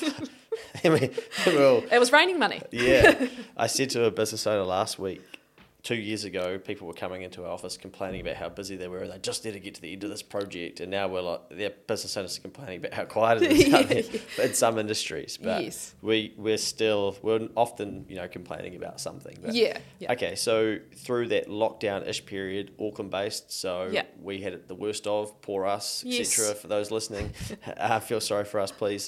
And we, well, it was raining money. yeah. I said to a business owner last week, two years ago, people were coming into our office complaining about how busy they were and they just need to get to the end of this project. And now we're like, their business owners are complaining about how quiet it is out there in some industries. But Yes. we, we're still, we're often, you know, complaining about something. But Yeah, yeah. Okay, so through that lockdown-ish period, Auckland-based, so Yeah. we had it the worst of, poor us, Yes. et cetera. For those listening, uh, feel sorry for us, please.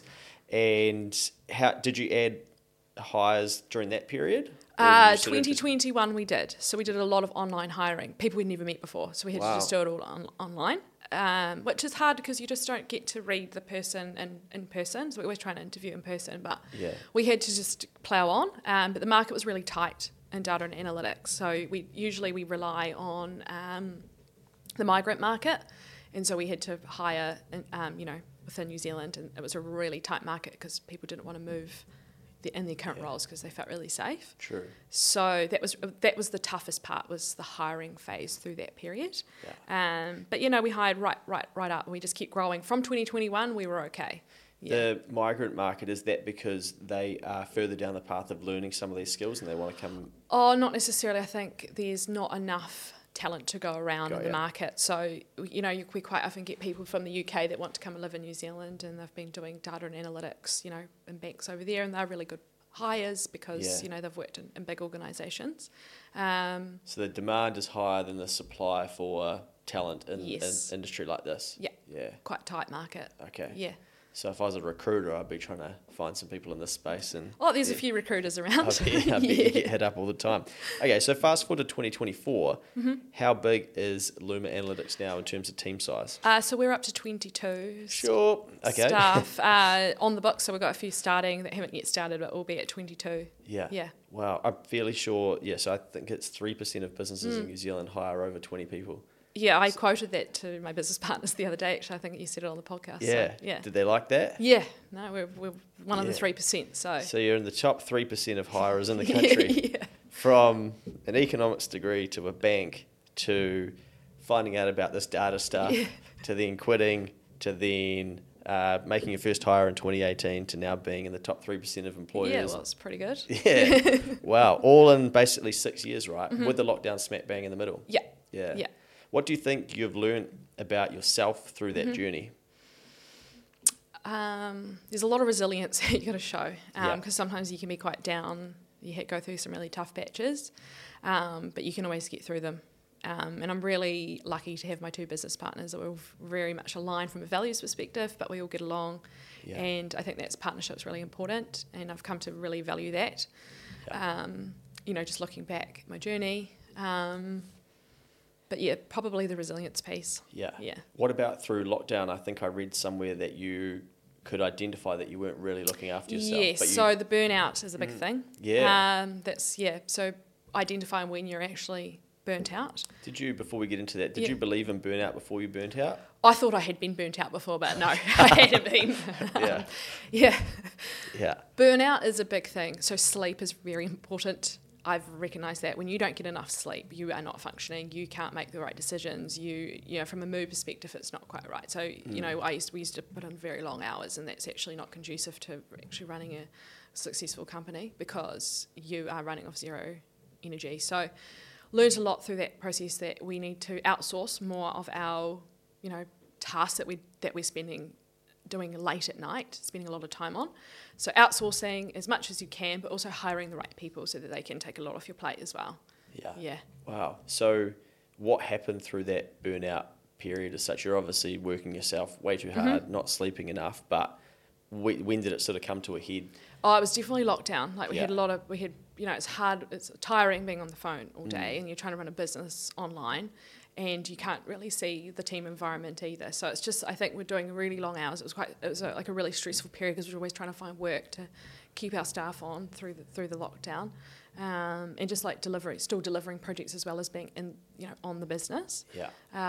And how did you add hires during that period? Or Uh, you sort of twenty just- twenty-one we did. So we did a lot of online hiring. People we'd never met before. So we had Wow. to just do it all on, online, um, which is hard because you just don't get to read the person in, in person. So we always try to interview in person, but Yeah. we had to just plough on. Um, but the market was really tight in data and analytics. So we usually we rely on um, the migrant market. And so we had to hire, in, um, you know, within New Zealand. And it was a really tight market because people didn't want to move the, in their current Yeah. roles because they felt really safe. True. So that was that was the toughest part, was the hiring phase through that period. Yeah. Um, but you know, we hired right right right up, and we just kept growing. From twenty twenty-one, we were okay. Yeah. The migrant market, is that because they are further down the path of learning some of these skills and they want to come? Oh, not necessarily. I think there's not enough talent to go around Got in the ya. market. So, you know, you, we quite often get people from the U K that want to come and live in New Zealand, and they've been doing data and analytics, you know, in banks over there, and they're really good hires because, Yeah. you know, they've worked in, in big organisations. Um, So the demand is higher than the supply for talent in Yes. an industry like this? Yeah. Yeah. quite tight market. Okay. Yeah. So if I was a recruiter, I'd be trying to find some people in this space, and Oh, there's a few recruiters around. I bet, I bet you get hit up all the time. Okay, so fast forward to twenty twenty-four. Mm-hmm. How big is Luma Analytics now in terms of team size? Uh, so we're up to twenty-two Sure. Okay. staff uh, on the books. So we've got a few starting that haven't yet started, but we'll be at twenty-two. Yeah. Yeah. Wow. I'm fairly sure. Yeah. So I think it's three percent of businesses Mm. in New Zealand hire over twenty people. Yeah, I quoted that to my business partners the other day. Actually, I think you said it on the podcast. Yeah. So, yeah. Did they like that? Yeah. No, we're, we're one of the Yeah. three percent. So. So you're in the top three percent of hirers in the country. yeah. From an economics degree to a bank to finding out about this data stuff Yeah. to then quitting to then uh, making your first hire in twenty eighteen to now being in the top three percent of employers. Yeah, well, it's pretty good. Yeah. Wow. All in basically six years, right? With the lockdown smack bang in the middle. Yeah. Yeah. Yeah. What do you think you've learned about yourself through that Mm-hmm. journey? Um, there's a lot of resilience that you got to show because Yeah. sometimes you can be quite down. You hit, go through some really tough patches, um, but you can always get through them. Um, and I'm really lucky to have my two business partners that we're very much aligned from a values perspective, but we all get along. Yeah. And I think that's partnership's really important, and I've come to really value that. Yeah. Um, you know, just looking back at my journey. Um, but yeah, probably the resilience piece. Yeah. Yeah. What about through lockdown? I think I read somewhere that you could identify that you weren't really looking after yourself. Yes, but you, so the burnout is a big Mm. thing. Yeah. Um, that's, yeah, so identifying when you're actually burnt out. Did you, before we get into that, did Yeah. you believe in burnout before you burnt out? I thought I had been burnt out before, but no, I hadn't been. Yeah. Yeah. Yeah. Burnout is a big thing. So sleep is very important. I've recognised that when you don't get enough sleep, you are not functioning. You can't make the right decisions. You, you know, from a mood perspective, it's not quite right. So, mm. you know, I used we used to put in very long hours, and that's actually not conducive to actually running a successful company because you are running off zero energy. So, learned a lot through that process that we need to outsource more of our, you know, tasks that we that we're spending doing late at night, spending a lot of time on. So outsourcing as much as you can, but also hiring the right people so that they can take a lot off your plate as well. Yeah. Yeah. Wow. So what happened through that burnout period as such? You're obviously working yourself way too hard, mm-hmm. not sleeping enough, but we, when did it sort of come to a head? Oh, it was definitely lockdown. Like we yeah. had a lot of, we had, you know, it's hard, it's tiring being on the phone all day mm. and you're trying to run a business online. And you can't really see the team environment either. So it's just, I think we're doing really long hours. It was quite, it was a, like a really stressful period because we we're always trying to find work to keep our staff on through the, through the lockdown, um, and just like delivery, still delivering projects as well as being in, you know, on the business. Yeah.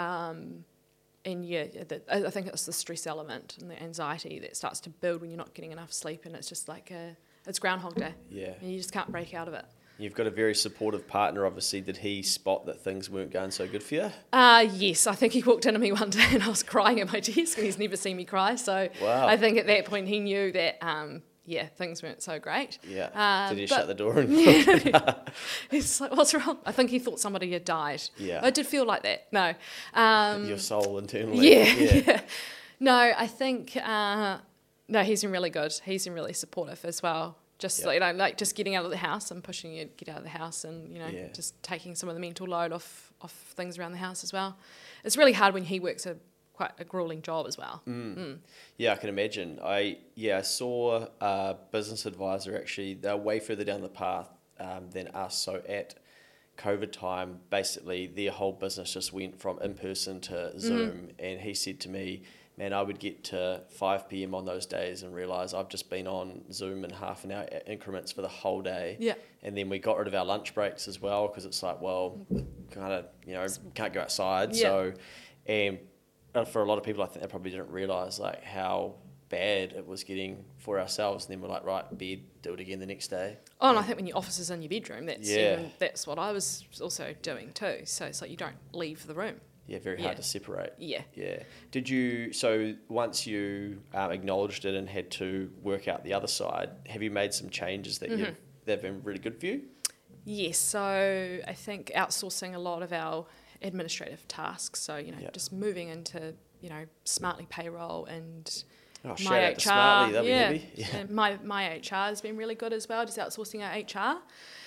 Um, and yeah, the, I think it's the stress element and the anxiety that starts to build when you're not getting enough sleep, and it's just like a, it's Groundhog Day. Yeah. And you just can't break out of it. You've got a very supportive partner, obviously. Did he spot that things weren't going so good for you? Uh, yes, I think he walked into me one day and I was crying at my desk, and he's never seen me cry. So wow. I think at that point he knew that, um, yeah, things weren't so great. Yeah. Um, Did he but, shut the door? And yeah, he's like, what's wrong? I think he thought somebody had died. Yeah. I did feel like that. No. Um, Your soul internally. Yeah. Yeah. yeah. No, I think, uh, no, he's been really good. He's been really supportive as well. Just yep. you know, like just getting out of the house and pushing you to get out of the house, and you know, yeah. just taking some of the mental load off off things around the house as well. It's really hard when he works a quite a grueling job as well. Mm. Mm. Yeah, I can imagine. I yeah, I saw a business advisor actually. They're way further down the path um, than us. So at COVID time, basically their whole business just went from in person to Zoom, mm. and he said to me, man, I would get to five p.m. on those days and realise I've just been on Zoom in half an hour increments for the whole day. Yeah. And then we got rid of our lunch breaks as well, because it's like, well, kind of, you know, can't go outside. Yeah. So, and for a lot of people, I think they probably didn't realise like how bad it was getting for ourselves. And then we're like, right, bed, do it again the next day. Oh, and I think when your office is in your bedroom, that's yeah. even, that's what I was also doing too. So it's like you don't leave the room. Yeah, very hard yeah. to separate. Yeah. Yeah. Did you, so once you um, acknowledged it and had to work out the other side, have you made some changes that mm-hmm. you've, that have been really good for you? Yes. So I think outsourcing a lot of our administrative tasks. So, you know, yeah. just moving into, you know, Smartly payroll and oh, my shout out H R. To Smartly, that'd yeah. be heavy. Yeah. And my, my H R has been really good as well, just outsourcing our H R.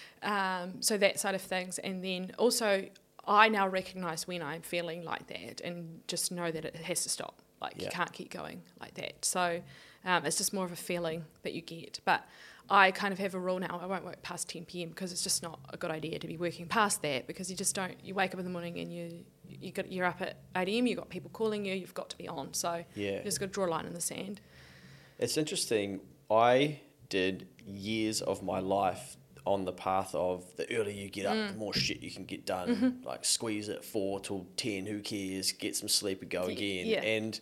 Um, so that side of things. And then also, I now recognise when I'm feeling like that and just know that it has to stop. Like yeah. you can't keep going like that. So um, it's just more of a feeling that you get. But I kind of have a rule now, I won't work past ten p.m. because it's just not a good idea to be working past that, because you just don't, you wake up in the morning and you, you got, you're up at eight a.m, you've got people calling you, you've got to be on. So yeah. you just got to draw a line in the sand. It's interesting. I did years of my life on the path of the earlier you get up, mm. the more shit you can get done. Mm-hmm. Like squeeze it four till ten, who cares? Get some sleep and go again. Yeah. And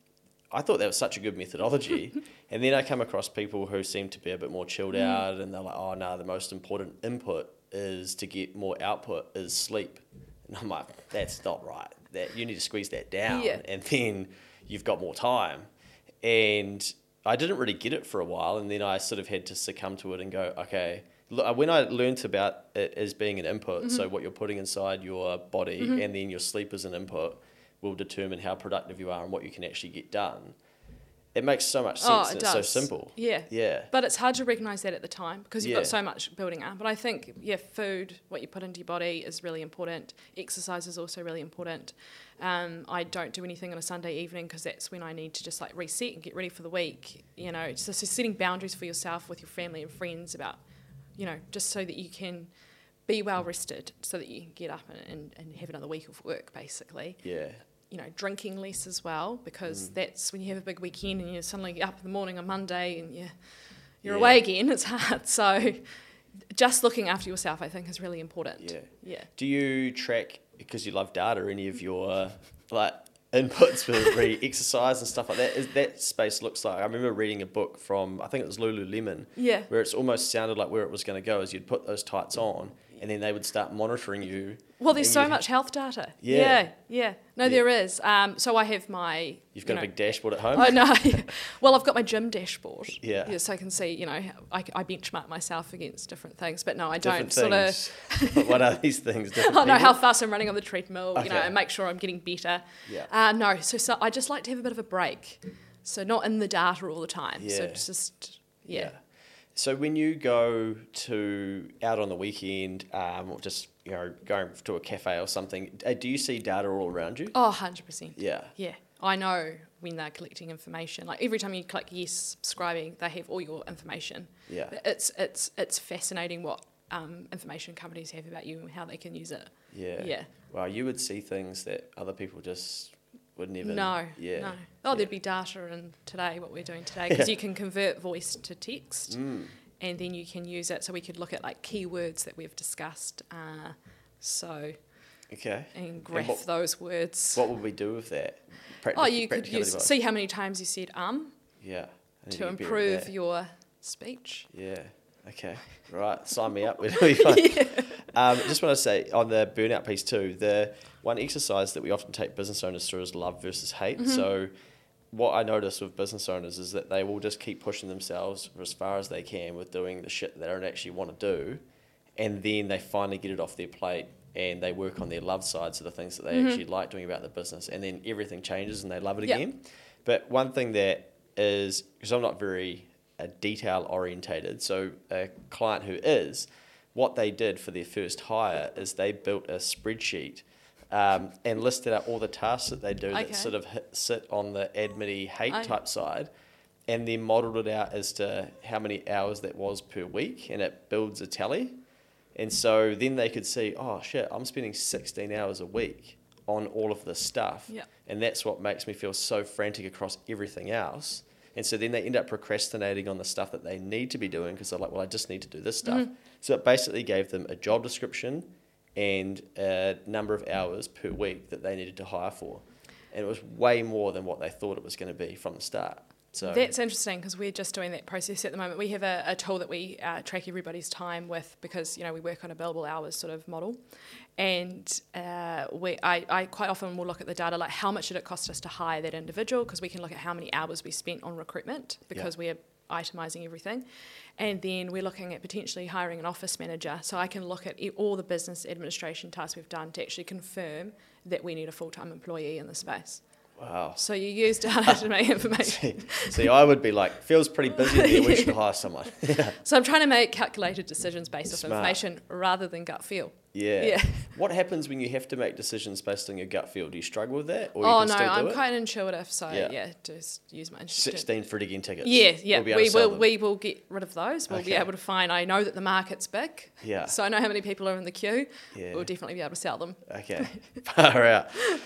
I thought that was such a good methodology. And then I come across people who seem to be a bit more chilled mm. out, and they're like, oh no, the most important input is to get more output is sleep. And I'm like, that's not right. That you need to squeeze that down, yeah. and then you've got more time. And I didn't really get it for a while, and then I sort of had to succumb to it and go, okay. When I learnt about it as being an input, mm-hmm. so what you're putting inside your body mm-hmm. and then your sleep as an input will determine how productive you are and what you can actually get done. It makes so much sense. Oh, it It's does. so simple. Yeah. Yeah. But it's hard to recognise that at the time because you've yeah. got so much building up. But I think, yeah, food, what you put into your body is really important. Exercise is also really important. Um, I don't do anything on a Sunday evening because that's when I need to just like reset and get ready for the week. You know, so, so setting boundaries for yourself with your family and friends about, you know, just so that you can be well rested so that you can get up and, and, and have another week of work, basically. Yeah. You know, drinking less as well, because mm. that's when you have a big weekend and you suddenly get up in the morning on Monday and you're, you're yeah. away again. It's hard. So just looking after yourself, I think, is really important. Yeah. Yeah. Do you track, because you love data, any of your, like, inputs for re exercise and stuff like that. Is that space looks like? I remember reading a book from I think it was Lululemon, Yeah. where it's almost sounded like where it was going to go is you'd put those tights on, and then they would start monitoring you. Well, there's and so you'd- much health data. Yeah. Yeah, yeah. No, Yeah. there is. Um, so I have my... You've got you a know, big dashboard at home. Oh, no. Well, I've got my gym dashboard. Yeah. Yeah, so I can see, you know, I, I benchmark myself against different things. But no, I don't Different sort of... things. What are these things? Different I know people? how fast I'm running on the treadmill, you know, Okay. and make sure I'm getting better. Yeah. Uh, no, so, so I just like to have a bit of a break. So not in the data all the time. So Yeah. it's just, yeah. So when you go to out on the weekend, um, or just you know going to a cafe or something, uh, do you see data all around you? Oh, one hundred percent. Yeah. Yeah. I know when they're collecting information. Like every time you click yes, subscribing, they have all your information. Yeah. It's it's it's fascinating what um, information companies have about you and how they can use it. Yeah. Yeah. Well, you would see things that other people just would never. No. Yeah. No. Oh, Yeah. there'd be data in today, what we're doing today, because Yeah. you can convert voice to text, Mm. and then you can use it. So we could look at like keywords that we've discussed. Uh, so Okay. and graph what- those words. What would we do with that? Practic- oh, you could practicality use wise? see how many times you said um Yeah. I need to get better at improve that. your speech. Yeah. Okay. Right. Sign me up. It'll be fun. Um, just want to say on the burnout piece too, the one exercise that we often take business owners through is love versus hate. Mm-hmm. So what I notice with business owners is that they will just keep pushing themselves for as far as they can with doing the shit that they don't actually want to do. And then they finally get it off their plate and they work on their love side, so the things that they Mm-hmm. actually like doing about the business. And then everything changes and they love it Yeah. again. But one thing that is, because I'm not very uh, detail orientated, so a client who is, what they did for their first hire is they built a spreadsheet um, and listed out all the tasks that they do Okay. that sort of hit, sit on the admin hate Okay. type side, and then modelled it out as to how many hours that was per week, and it builds a tally. And so then they could see, oh shit, I'm spending sixteen hours a week on all of this stuff. Yeah. And that's what makes me feel so frantic across everything else. And so then they end up procrastinating on the stuff that they need to be doing because they're like, well, I just need to do this stuff. Mm-hmm. So it basically gave them a job description and a number of hours per week that they needed to hire for. And it was way more than what they thought it was going to be from the start. So That's interesting because we're just doing that process at the moment. We have a, a tool that we uh, track everybody's time with because, you know, we work on a billable hours sort of model. And uh, we, I, I quite often will look at the data, like how much did it cost us to hire that individual, because we can look at how many hours we spent on recruitment because Yeah. we're itemising everything. And then we're looking at potentially hiring an office manager. So I can look at e- all the business administration tasks we've done to actually confirm that we need a full-time employee in the space. wow. So you use data to make information. See, I would be like, feels pretty busy in there, we should hire someone. yeah. So I'm trying to make calculated decisions based off Smart. information rather than gut feel. Yeah. Yeah. What happens when you have to make decisions based on your gut feel? Do you struggle with that? Or Oh you can no, still do I'm it? quite intuitive, so Yeah. yeah, just use my intuition. sixteen Fred again tickets. Yeah, yeah, We'll be able to we sell will. them. We will get rid of those. We'll be Okay. able to find. I know that the market's big, Yeah. so I know how many people are in the queue. Yeah. We'll definitely be able to sell them. Okay. Far out.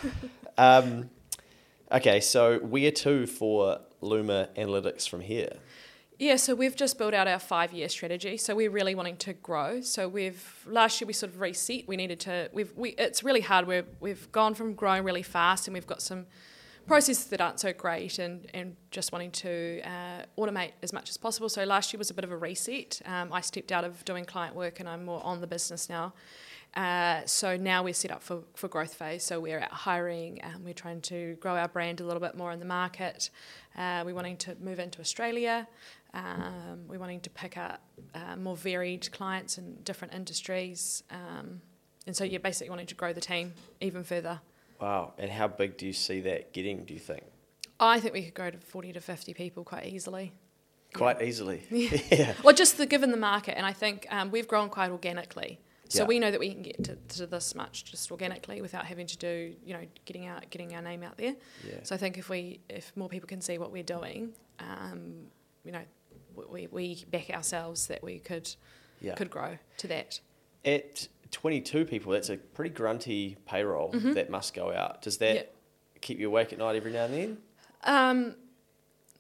Um, okay, so where to for Luma Analytics from here? Yeah, so we've just built out our five-year strategy. So we're really wanting to grow. So we've last year we sort of reset. We needed to. We've we. It's really hard. We're, we've gone from growing really fast, and we've got some processes that aren't so great, and and just wanting to uh, automate as much as possible. So last year was a bit of a reset. Um, I stepped out of doing client work, and I'm more on the business now. Uh, so now we're set up for, for growth phase. So we're out hiring, and we're trying to grow our brand a little bit more in the market. Uh, we're wanting to move into Australia. Um, we're wanting to pick up uh, more varied clients in different industries. Um, and so you're basically wanting to grow the team even further. Wow. And how big do you see that getting, do you think? I think we could grow to forty to fifty people quite easily. Quite easily. yeah. Well, just the, given the market. And I think um, we've grown quite organically. So Yeah. we know that we can get to, to this much just organically without having to do, you know, getting out, getting our name out there. Yeah. So I think if we, if more people can see what we're doing, um, you know, we, we back ourselves that we could Yeah. could grow to that. At twenty-two people, that's a pretty grunty payroll that must go out. Does that Yeah. keep you awake at night every now and then? Um,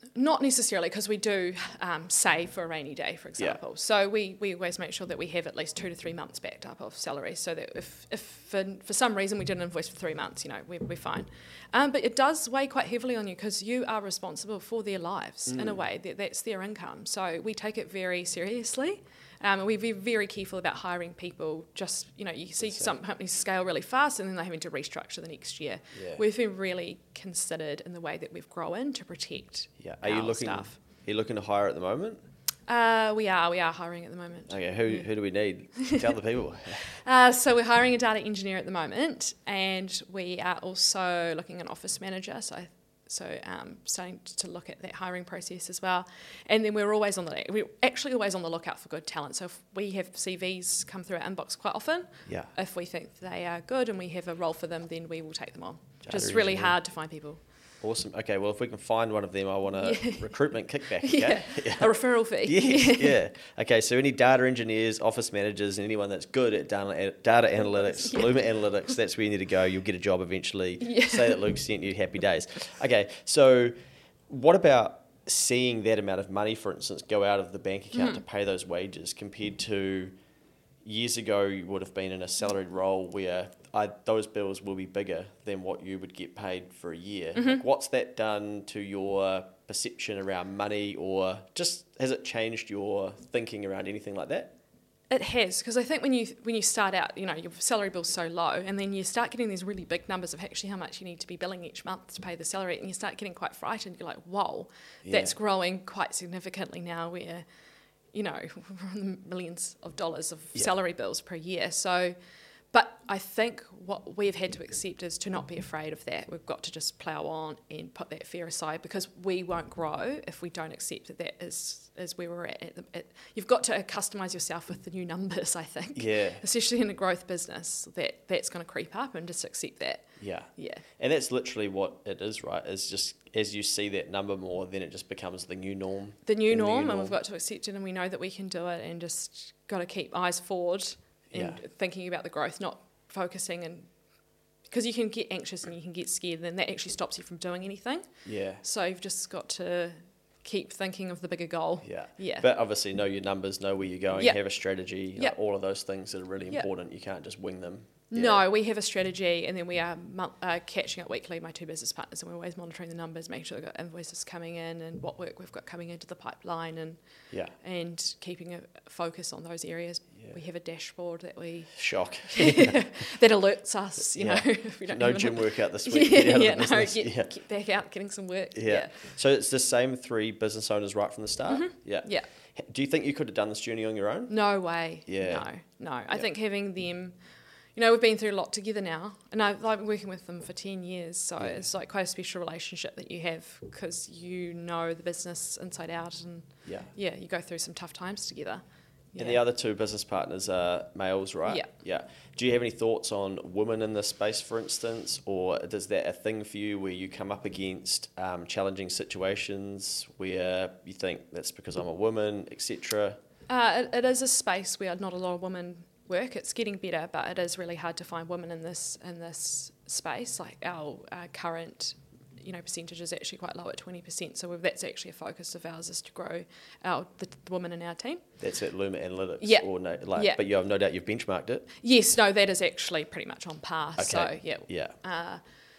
Not necessarily, because we do um, save for a rainy day, for example. Yeah. So we, we always make sure that we have at least two to three months backed up of salary, so that if, if for, for some reason we didn't invoice for three months, you know, we, we're fine. Um, but it does weigh quite heavily on you, because you are responsible for their lives mm. in a way. That, that's their income. So we take it very seriously. Um, and we're very careful about hiring people. Just, you know, you see some companies scale really fast and then they're having to restructure the next year. Yeah. We've been really considered in the way that we've grown to protect Yeah. Are our you looking? staff. Are you looking to hire at the moment? Uh, we are. We are hiring at the moment. Okay. Who Yeah. who do we need? Tell the people. Uh, so we're hiring a data engineer at the moment, and we are also looking at an office manager. So. So um, starting to look at that hiring process as well. And then we're always on the we're actually always on the lookout for good talent. So if we have C Vs come through our inbox quite often, Yeah. if we think they are good and we have a role for them, then we will take them on. Data Just really engineer. hard to find people. Awesome. Okay, well, if we can find one of them, I want a Yeah. recruitment kickback. Okay? Yeah. A referral fee. Yes, yeah. Okay, so any data engineers, office managers, and anyone that's good at data, data analytics, Yeah. Luma Analytics, that's where you need to go. You'll get a job eventually. Yeah. Say that Luke sent you happy days. Okay, so what about seeing that amount of money, for instance, go out of the bank account Mm. to pay those wages compared to years ago you would have been in a salaried role where I, those bills will be bigger than what you would get paid for a year. Mm-hmm. Like, what's that done to your perception around money, or just has it changed your thinking around anything like that? It has, because I think when you when you start out, you know, your salary bill's so low, and then you start getting these really big numbers of actually how much you need to be billing each month to pay the salary, and you start getting quite frightened. You're like, whoa, Yeah. that's growing quite significantly now. Where, you know, we're in the millions of dollars of Yeah. salary bills per year. So, but I think what we've had to accept is to not be afraid of that. We've got to just plough on and put that fear aside, because we won't grow if we don't accept that that is, is where we're at. at, the, at you've got to customise yourself with the new numbers, I think. Yeah. Especially in a growth business, that that's going to creep up, and just accept that. Yeah. Yeah. And that's literally what it is, right? It's just as you see that number more, then it just becomes the new norm. The new The new norm, norm. and we've got to accept it, and we know that we can do it, and just got to keep eyes forward and Yeah. thinking about the growth, not focusing, and because you can get anxious and you can get scared, and then that actually stops you from doing anything. Yeah. So you've just got to keep thinking of the bigger goal. Yeah. Yeah. But obviously know your numbers, know where you're going, Yeah. have a strategy, Yeah. like all of those things that are really Yeah. important. You can't just wing them. Yeah. No, we have a strategy, and then we are mon- uh, catching up weekly, my two business partners, and we're always monitoring the numbers, making sure we've got invoices coming in and what work we've got coming into the pipeline, and Yeah. and keeping a focus on those areas. Yeah. We have a dashboard that we Shock. that alerts us, you Yeah. know. If we don't No have gym enough- workout this week. Yeah, Get out yeah, of the no, business. get, yeah. get back out, getting some work. Yeah. Yeah. So it's the same three business owners right from the start? Yeah. Yeah. H- Do you think you could have done this journey on your own? No way. Yeah. No, no. I Yeah. think having them, you know, we've been through a lot together now, and I've, I've been working with them for ten years, so Yeah. it's like quite a special relationship that you have, because you know the business inside out, and Yeah. yeah, you go through some tough times together. And the other two business partners are males, right? Yeah. Yeah. Do you have any thoughts on women in this space, for instance, or does that a thing for you where you come up against um, challenging situations where you think that's because I'm a woman, et cetera? Uh, it, it is a space where not a lot of women work. It's getting better, but it is really hard to find women in this in this space. Like our uh, current, you know, percentage is actually quite low at twenty percent. So we've, that's actually a focus of ours, is to grow our the, the women in our team. That's at Luma Analytics? Yeah. Or no, like, Yeah. But you have no doubt you've benchmarked it? Yes, no, that is actually pretty much on par. Okay. So yeah, Yeah. Uh,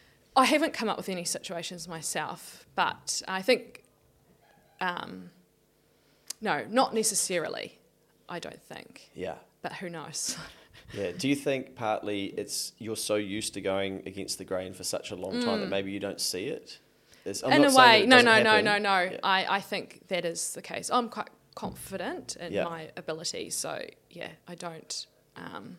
I haven't come up with any situations myself, but I think, um, no, not necessarily. I don't think, Yeah. but who knows? Yeah. Do you think partly it's you're so used to going against the grain for such a long time that maybe you don't see it? It's, I'm Mm. In not a saying that way, it no, doesn't no, no, happen. no, no. Yeah. I, I think that is the case. I'm quite confident in Yeah. my ability, so yeah, I don't, um,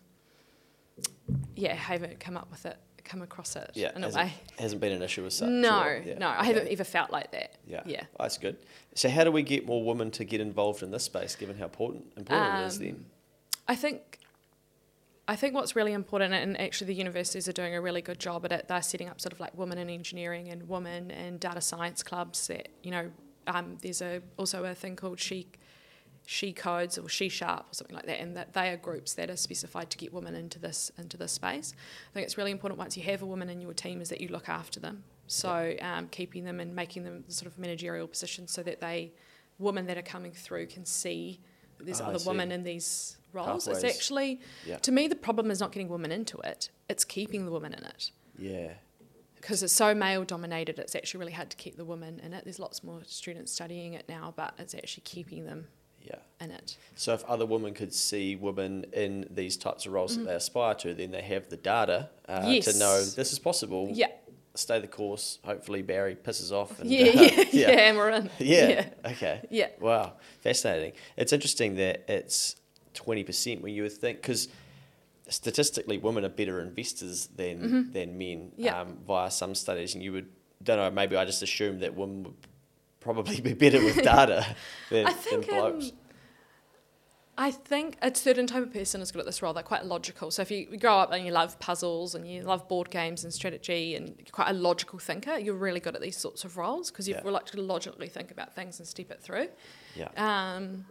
yeah, haven't come up with it, come across it Yeah, in a hasn't, way. hasn't been an issue as such. No, or- yeah, no, I okay. haven't ever felt like that. Yeah. Yeah. That's good. So how do we get more women to get involved in this space, given how important important it is Um, then? I think I think what's really important, and actually the universities are doing a really good job at it, they're setting up sort of like women in engineering and women in data science clubs that, you know, um, there's a also a thing called She She Codes or She Sharp or something like that, and that they are groups that are specified to get women into this into this space. I think it's really important once you have a woman in your team is that you look after them. So um, keeping them and making them sort of managerial positions so that they, women that are coming through can see that there's Oh, I other see. women in these roles. It's Pathways. actually, Yeah. to me, the problem is not getting women into it. It's keeping the women in it. Yeah. Because it's so male dominated, it's actually really hard to keep the women in it. There's lots more students studying it now, but it's actually keeping them Yeah. in it. So if other women could see women in these types of roles Mm-hmm. that they aspire to, then they have the data uh, Yes. to know this is possible. Yeah. Stay the course. Hopefully Barry pisses off. And, Yeah, uh, yeah, yeah, and we're in. Yeah. Yeah. Okay. Yeah. Wow. Fascinating. It's interesting that it's twenty percent when you would think, because statistically women are better investors than Mm-hmm. than men Yeah. um, via some studies, and you would, don't know, maybe I just assumed that women would probably be better with data than, I think than blokes. um, I think a certain type of person is good at this role. They're quite logical. So if you grow up and you love puzzles and you love board games and strategy and you're quite a logical thinker, you're really good at these sorts of roles because you Yeah. like to logically think about things and step it through. Yeah. Um,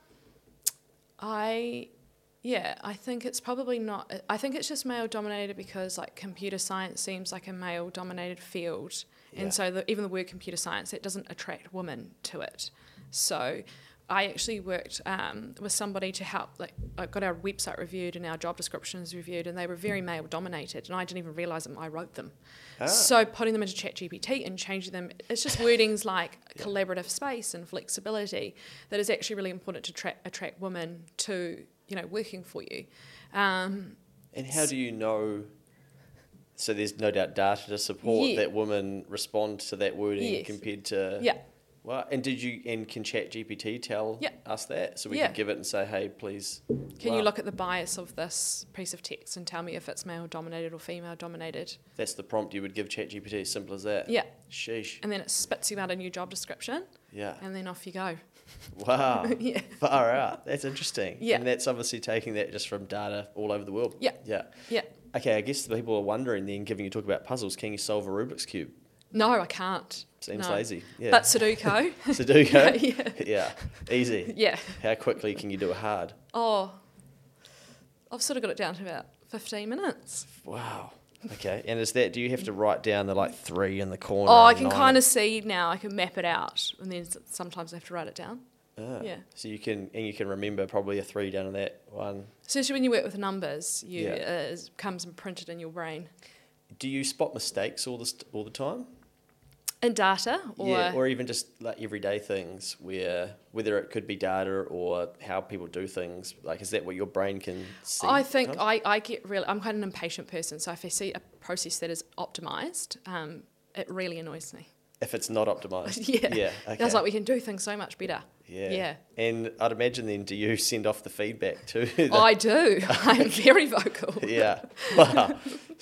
I, yeah, I think it's probably not. I think it's just male dominated because like computer science seems like a male dominated field, Yeah. and so the, even the word computer science, it doesn't attract women to it. So I actually worked um, with somebody to help. Like I got our website reviewed and our job descriptions reviewed, and they were very male dominated, and I didn't even realise that I wrote them. Ah. So putting them into ChatGPT and changing them, it's just wordings like collaborative space and flexibility that is actually really important to tra- attract women to, you know, working for you. Um, And how do you know? So there's no doubt data to support Yeah. that women respond to that wording Yes. compared to. yeah, Well, and did you and can ChatGPT tell Yeah. us that, so we Yeah. can give it and say, hey, please. can wow, you look at the bias of this piece of text and tell me if it's male dominated or female dominated? That's the prompt you would give ChatGPT. As simple as that. Yeah, Sheesh. and then it spits you out a new job description, Yeah. and then off you go. Wow. Yeah. Far out. That's interesting. Yeah. And that's obviously taking that just from data all over the world. Yeah. Yeah. Yeah. Okay, I guess the people are wondering then, given you talk about puzzles, can you solve a Rubik's Cube? No, I can't. Seems No. lazy. Yeah. But Sudoku. Sudoku? yeah. Yeah. Easy. Yeah. How quickly can you do a hard? Oh, I've sort of got it down to about fifteen minutes. Wow. Okay. And is that, do you have to write down the like three in the corner? Oh, I and can nine kind in- of see now. I can map it out, and then s- sometimes I have to write it down. Ah, Yeah. So you can, and you can remember probably a three down in that one. Especially when you work with numbers, you Yeah. uh, it comes imprinted in your brain. Do you spot mistakes all the st- all the time? In data, or, yeah, or even just like everyday things where whether it could be data or how people do things. Like, is that what your brain can see? I think sometimes? I, I get really. I'm quite an impatient person, so if I see a process that is optimized, um, it really annoys me. if it's not optimized. yeah, Yeah. Okay. It's like we can do things so much better. yeah. yeah. And I'd imagine then, do you send off the feedback too? I do. I'm very vocal. Yeah. Wow.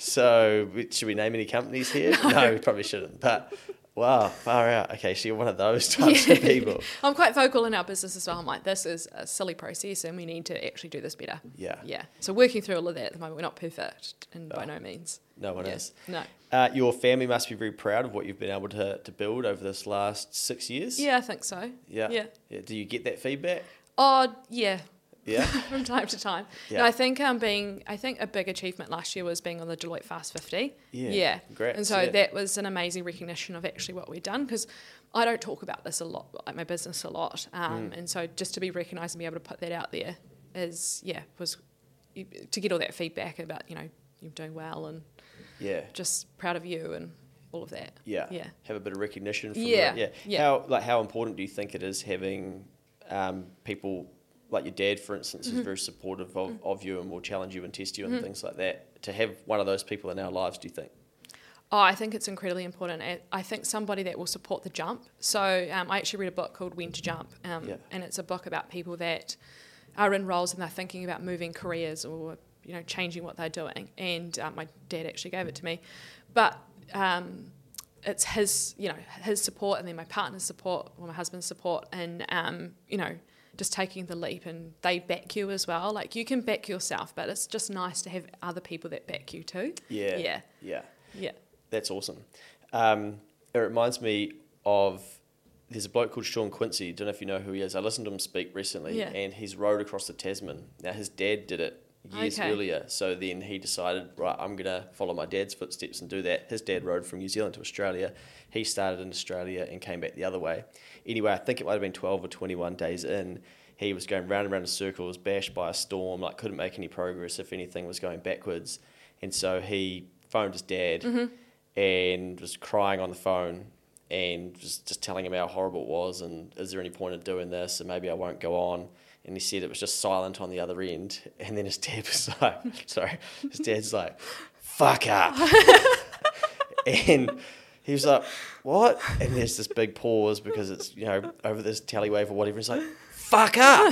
So, w- should we name any companies here? No, we probably shouldn't. But wow, far out. Okay, so you're one of those types of people. I'm quite vocal in our business as well. I'm like, this is a silly process and we need to actually do this better. Yeah. Yeah. So working through all of that at the moment, we're not perfect, and by Oh. no means. No one Yeah. is. No. Uh, your family must be very proud of what you've been able to, to build over this last six years. Yeah, I think so. Yeah. Yeah. Yeah. Do you get that feedback? Oh, yeah. Yeah. From time to time. Yeah. No, I think um, being, I think a big achievement last year was being on the Deloitte Fast fifty. Yeah, Yeah. congrats, And so yeah. that was an amazing recognition of actually what we'd done, because I don't talk about this a lot, like my business a lot. Um, Mm. And so just to be recognised and be able to put that out there is, yeah, was to get all that feedback about, you know, you're doing well and Yeah. just proud of you and all of that. Yeah. Yeah. Have a bit of recognition from Yeah, that. Yeah. yeah. How like how important do you think it is having um, people like your dad, for instance, Mm-hmm. is very supportive of, of you and will challenge you and test you and things like that. To have one of those people in our lives, do you think? Oh, I think it's incredibly important. I- I think somebody that will support the jump. So um, I actually read a book called When to Jump, um, Yeah. and it's a book about people that are in roles and they're thinking about moving careers or, you know, changing what they're doing. And um, my dad actually gave it to me, but um, it's his, you know, his support, and then my partner's support or my husband's support, and um, you know, just taking the leap, and they back you as well. Like, you can back yourself, but it's just nice to have other people that back you too. Yeah. Yeah. Yeah. Yeah. That's awesome. Um, it reminds me of there's a bloke called Sean Quincy. Don't know if you know who he is. I listened to him speak recently, Yeah. and he's rowed across the Tasman. Now, his dad did it years Okay. earlier, so then he decided, right, I'm going to follow my dad's footsteps and do that. His dad rowed from New Zealand to Australia. He started in Australia and came back the other way. Anyway, I think it might have been twelve or twenty-one days in. He was going round and round in circles, bashed by a storm, like couldn't make any progress. If anything, was going backwards. And so he phoned his dad Mm-hmm. and was crying on the phone and was just telling him how horrible it was and is there any point in doing this and maybe I won't go on. And he said it was just silent on the other end. And then his dad was like, sorry, his dad's like, fuck up. And he was like, what? And there's this big pause because it's, you know, over this tallywave or whatever. He's like, fuck up.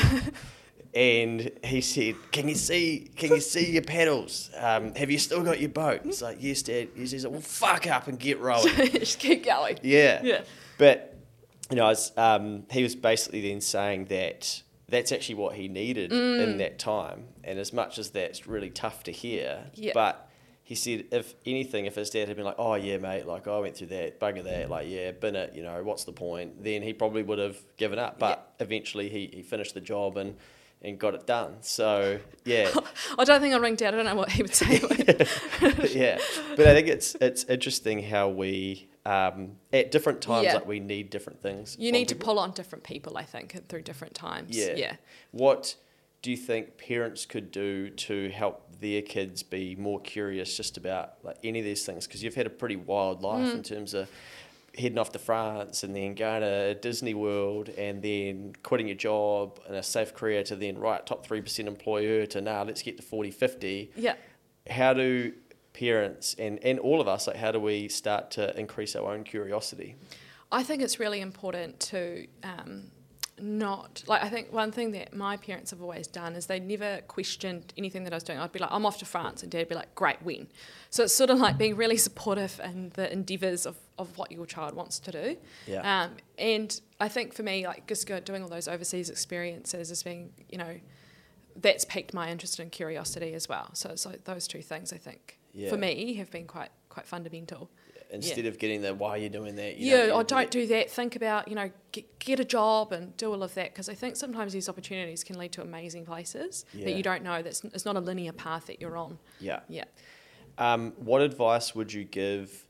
And he said, can you see can you see your pedals? Um, have you still got your boat? He's like, yes, Dad. He's like, well, fuck up and get rowing. Just keep going. Yeah. Yeah. But, you know, it's, um, he was basically then saying that that's actually what he needed Mm. in that time. And as much as that's really tough to hear, Yeah. but he said, if anything, if his dad had been like, oh, yeah, mate, like, I went through that, bugger that, like, yeah, bin it, you know, what's the point? Then he probably would have given up. But eventually he, he finished the job and, and got it done. So, yeah. I don't think I'll ring Dad. I don't know what he would say. Yeah. But I think it's it's interesting how we, um, at different times, Yeah. like, we need different things. You from need to people. pull on different people, I think, through different times. Yeah. Yeah. What do you think parents could do to help their kids be more curious just about like any of these things? Because you've had a pretty wild life Mm. in terms of heading off to France and then going to Disney World and then quitting your job in a safe career to then right top three percent employer to now let's get to forty, fifty. Yeah. How do parents and, and all of us, like how do we start to increase our own curiosity? I think it's really important to um, not, like, I think one thing that my parents have always done is they never questioned anything that I was doing. I'd be like, I'm off to France, and Dad would be like, great, when? So it's sort of like being really supportive in the endeavours of, of what your child wants to do. Yeah. Um, and I think for me, like, just go, doing all those overseas experiences has been, you know, that's piqued my interest and curiosity as well. So it's like those two things, I think, Yeah. for me, have been quite quite fundamental. Instead Yeah. of getting the why are you doing that? You Yeah, know, or you don't do that. Think about, you know, get, get a job and do all of that, because I think sometimes these opportunities can lead to amazing places Yeah. that you don't know. That's it's not a linear path that you're on. Yeah. Yeah. Um, what advice would you give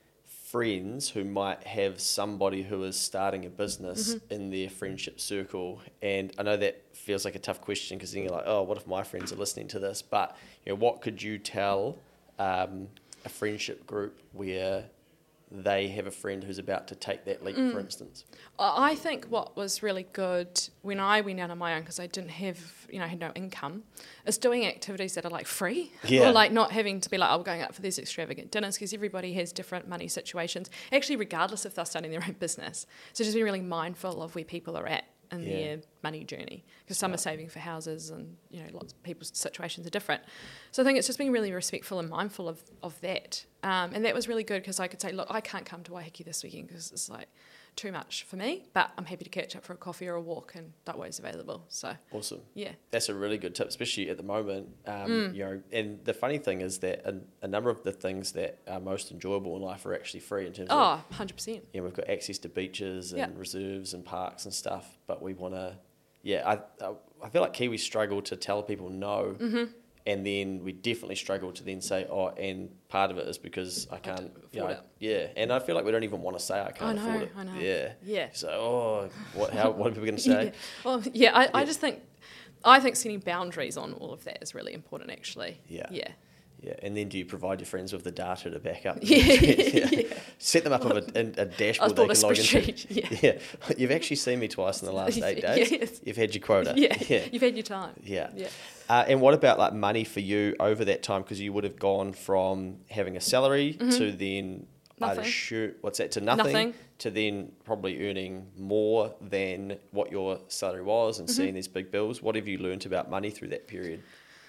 friends who might have somebody who is starting a business Mm-hmm. in their friendship circle? And I know that feels like a tough question because then you're like, oh, what if my friends are listening to this? But you know, what could you tell um, a friendship group where they have a friend who's about to take that leap, Mm. for instance? I I think what was really good when I went out on my own, because I didn't have, you know, I had no income, is doing activities that are like free. Yeah. Or like not having to be like, oh, we're going out for these extravagant dinners, because everybody has different money situations, actually regardless if they're starting their own business. So just be really mindful of where people are at in Yeah. their money journey, because some are saving for houses and, you know, lots of people's situations are different. So I think it's just being really respectful and mindful of, of that. Um, and that was really good, because I could say, look, I can't come to Waiheke this weekend because it's like too much for me, but I'm happy to catch up for a coffee or a walk, and that way is available. So Awesome. yeah. That's a really good tip, especially at the moment. Um, Mm. You know, and the funny thing is that a, a number of the things that are most enjoyable in life are actually free in terms of, Oh, one hundred percent. you know, we've got access to beaches and Yeah. reserves and parks and stuff, but we want to, yeah, I, I I feel like Kiwis struggle to tell people no, Mm-hmm. and then we definitely struggle to then say, oh, and part of it is because I can't, you know, afford it. yeah, and I feel like we don't even want to say I can't I know, afford it. I know. Yeah. Yeah. So, oh, what, how, what are people going to say? Yeah. Well, yeah, I, I Yeah. just think, I think setting boundaries on all of that is really important, actually. Yeah. Yeah. Yeah, and then do you provide your friends with the data to back up? Yeah, yeah. yeah. Set them up with a, a, a dashboard built they a can log into. spreadsheet, yeah. yeah, you've actually seen me twice in the last eight days. Yes. You've had your quota. Yeah. yeah, You've had your time. yeah. Yeah. Uh, and what about like money for you over that time? Because you would have gone from having a salary to then I'd Nothing. shoot what's that to nothing, Nothing. to then probably earning more than what your salary was and seeing these big bills. What have you learnt about money through that period?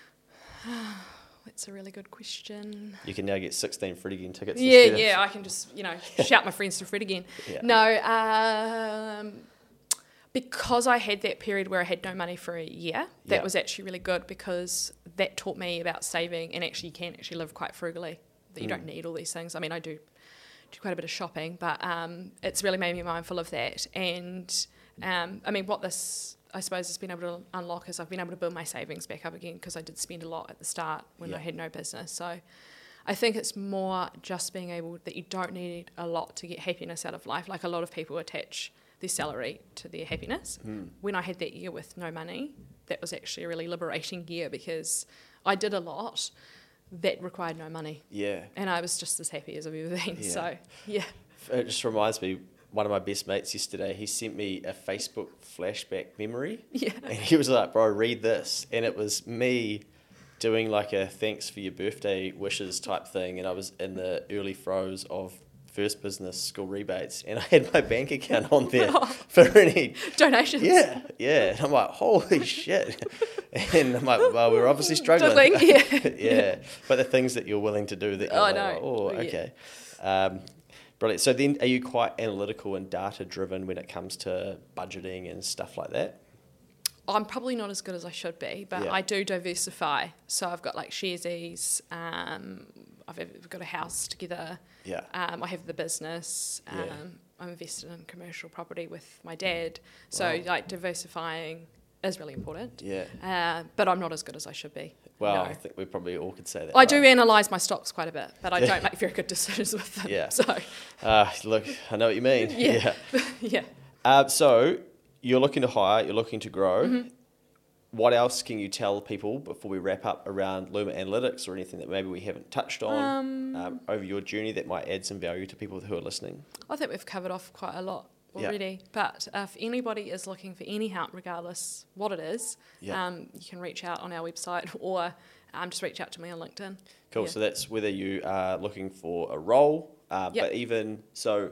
That's a really good question. You can now get sixteen Fred again tickets. Yeah, instead of- yeah, I can just, you know, shout my friends to Fred again. Yeah. No, um, because I had that period where I had no money for a year, that Yeah. was actually really good, because that taught me about saving, and actually you can actually live quite frugally, that you Mm. don't need all these things. I mean, I do do quite a bit of shopping, but um, it's really made me mindful of that. And um, I mean, what this, I suppose, has been able to unlock is I've been able to build my savings back up again, because I did spend a lot at the start when Yeah. I had no business. So I think it's more just being able that you don't need a lot to get happiness out of life. Like a lot of people attach their salary to their happiness. Mm. When I had that year with no money, that was actually a really liberating year, because I did a lot that required no money. Yeah. And I was just as happy as I've ever been. Yeah. So, yeah. It just reminds me, one of my best mates yesterday, he sent me a Facebook flashback memory. Yeah. And he was like, bro, read this. And it was me doing like a thanks for your birthday wishes type thing. And I was in the early throes of first business school rebates, and I had my bank account on there for any donations. Yeah, yeah. And I'm like, holy shit. And I'm like, well, we're obviously struggling. Yeah. Yeah. But the things that you're willing to do that you're Oh, like, no. oh, Yeah. okay. Um, brilliant. So then are you quite analytical and data driven when it comes to budgeting and stuff like that? I'm probably not as good as I should be, but Yeah. I do diversify. So I've got like Sharesies, um, I've I've got a house together. Yeah. Um, I have the business. Um, Yeah. I'm invested in commercial property with my dad. So Wow. like diversifying is really important. Yeah. Uh, but I'm not as good as I should be. Well, No. I think we probably all could say that. I right? do analyse my stocks quite a bit, but I Yeah. don't make very good decisions with them. Yeah. So, Uh, look, I know what you mean. yeah. yeah. Uh, so you're looking to hire, you're looking to grow. Mm-hmm. What else can you tell people before we wrap up around Luma Analytics, or anything that maybe we haven't touched on Um, um, over your journey that might add some value to people who are listening? I think we've covered off quite a lot Yeah. already. But uh, if anybody is looking for any help, regardless what it is, Yeah. um, you can reach out on our website or um, just reach out to me on LinkedIn. Cool. Yeah. So that's whether you are looking for a role, uh, Yep. but even so,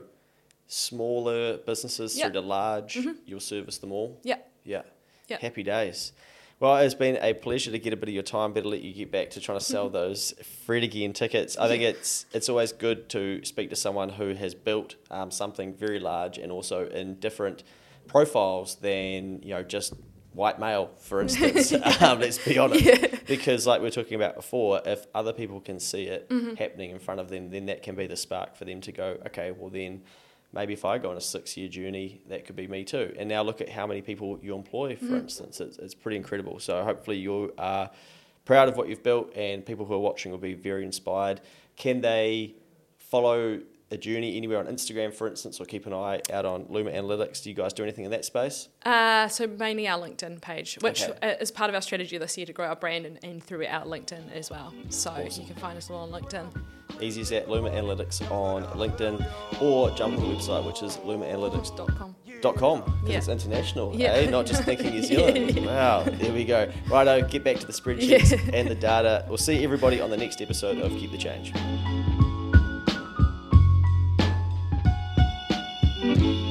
smaller businesses Yep. through to large, you'll service them all. Yeah. Yeah. Yep. Happy days. Well, it's been a pleasure to get a bit of your time. Better let you get back to trying to sell those Fred again tickets. I think it's it's always good to speak to someone who has built um, something very large, and also in different profiles than, you know, just white male, for instance. um, let's be honest. Yeah. Because like we were talking about before, if other people can see it Mm-hmm. happening in front of them, then that can be the spark for them to go, okay, well then maybe if I go on a six-year journey, that could be me too. And now look at how many people you employ, for Mm-hmm. instance. It's, it's pretty incredible. So hopefully you are proud of what you've built, and people who are watching will be very inspired. Can they follow the journey anywhere on Instagram, for instance, or keep an eye out on Luma Analytics? Do you guys do anything in that space? Uh, so mainly our LinkedIn page, which Okay. is part of our strategy this year to grow our brand and, and through our LinkedIn as well. So Awesome. you can find us all on LinkedIn. Easy as that, Luma Analytics on LinkedIn, or jump on the website, which is luma analytics Dot com. dot com, because Yeah. it's international, Yeah. eh? Not just thinking New Zealand. Yeah. Wow, there we go. Righto, get back to the spreadsheets Yeah. and the data. We'll see everybody on the next episode of Keep the Change.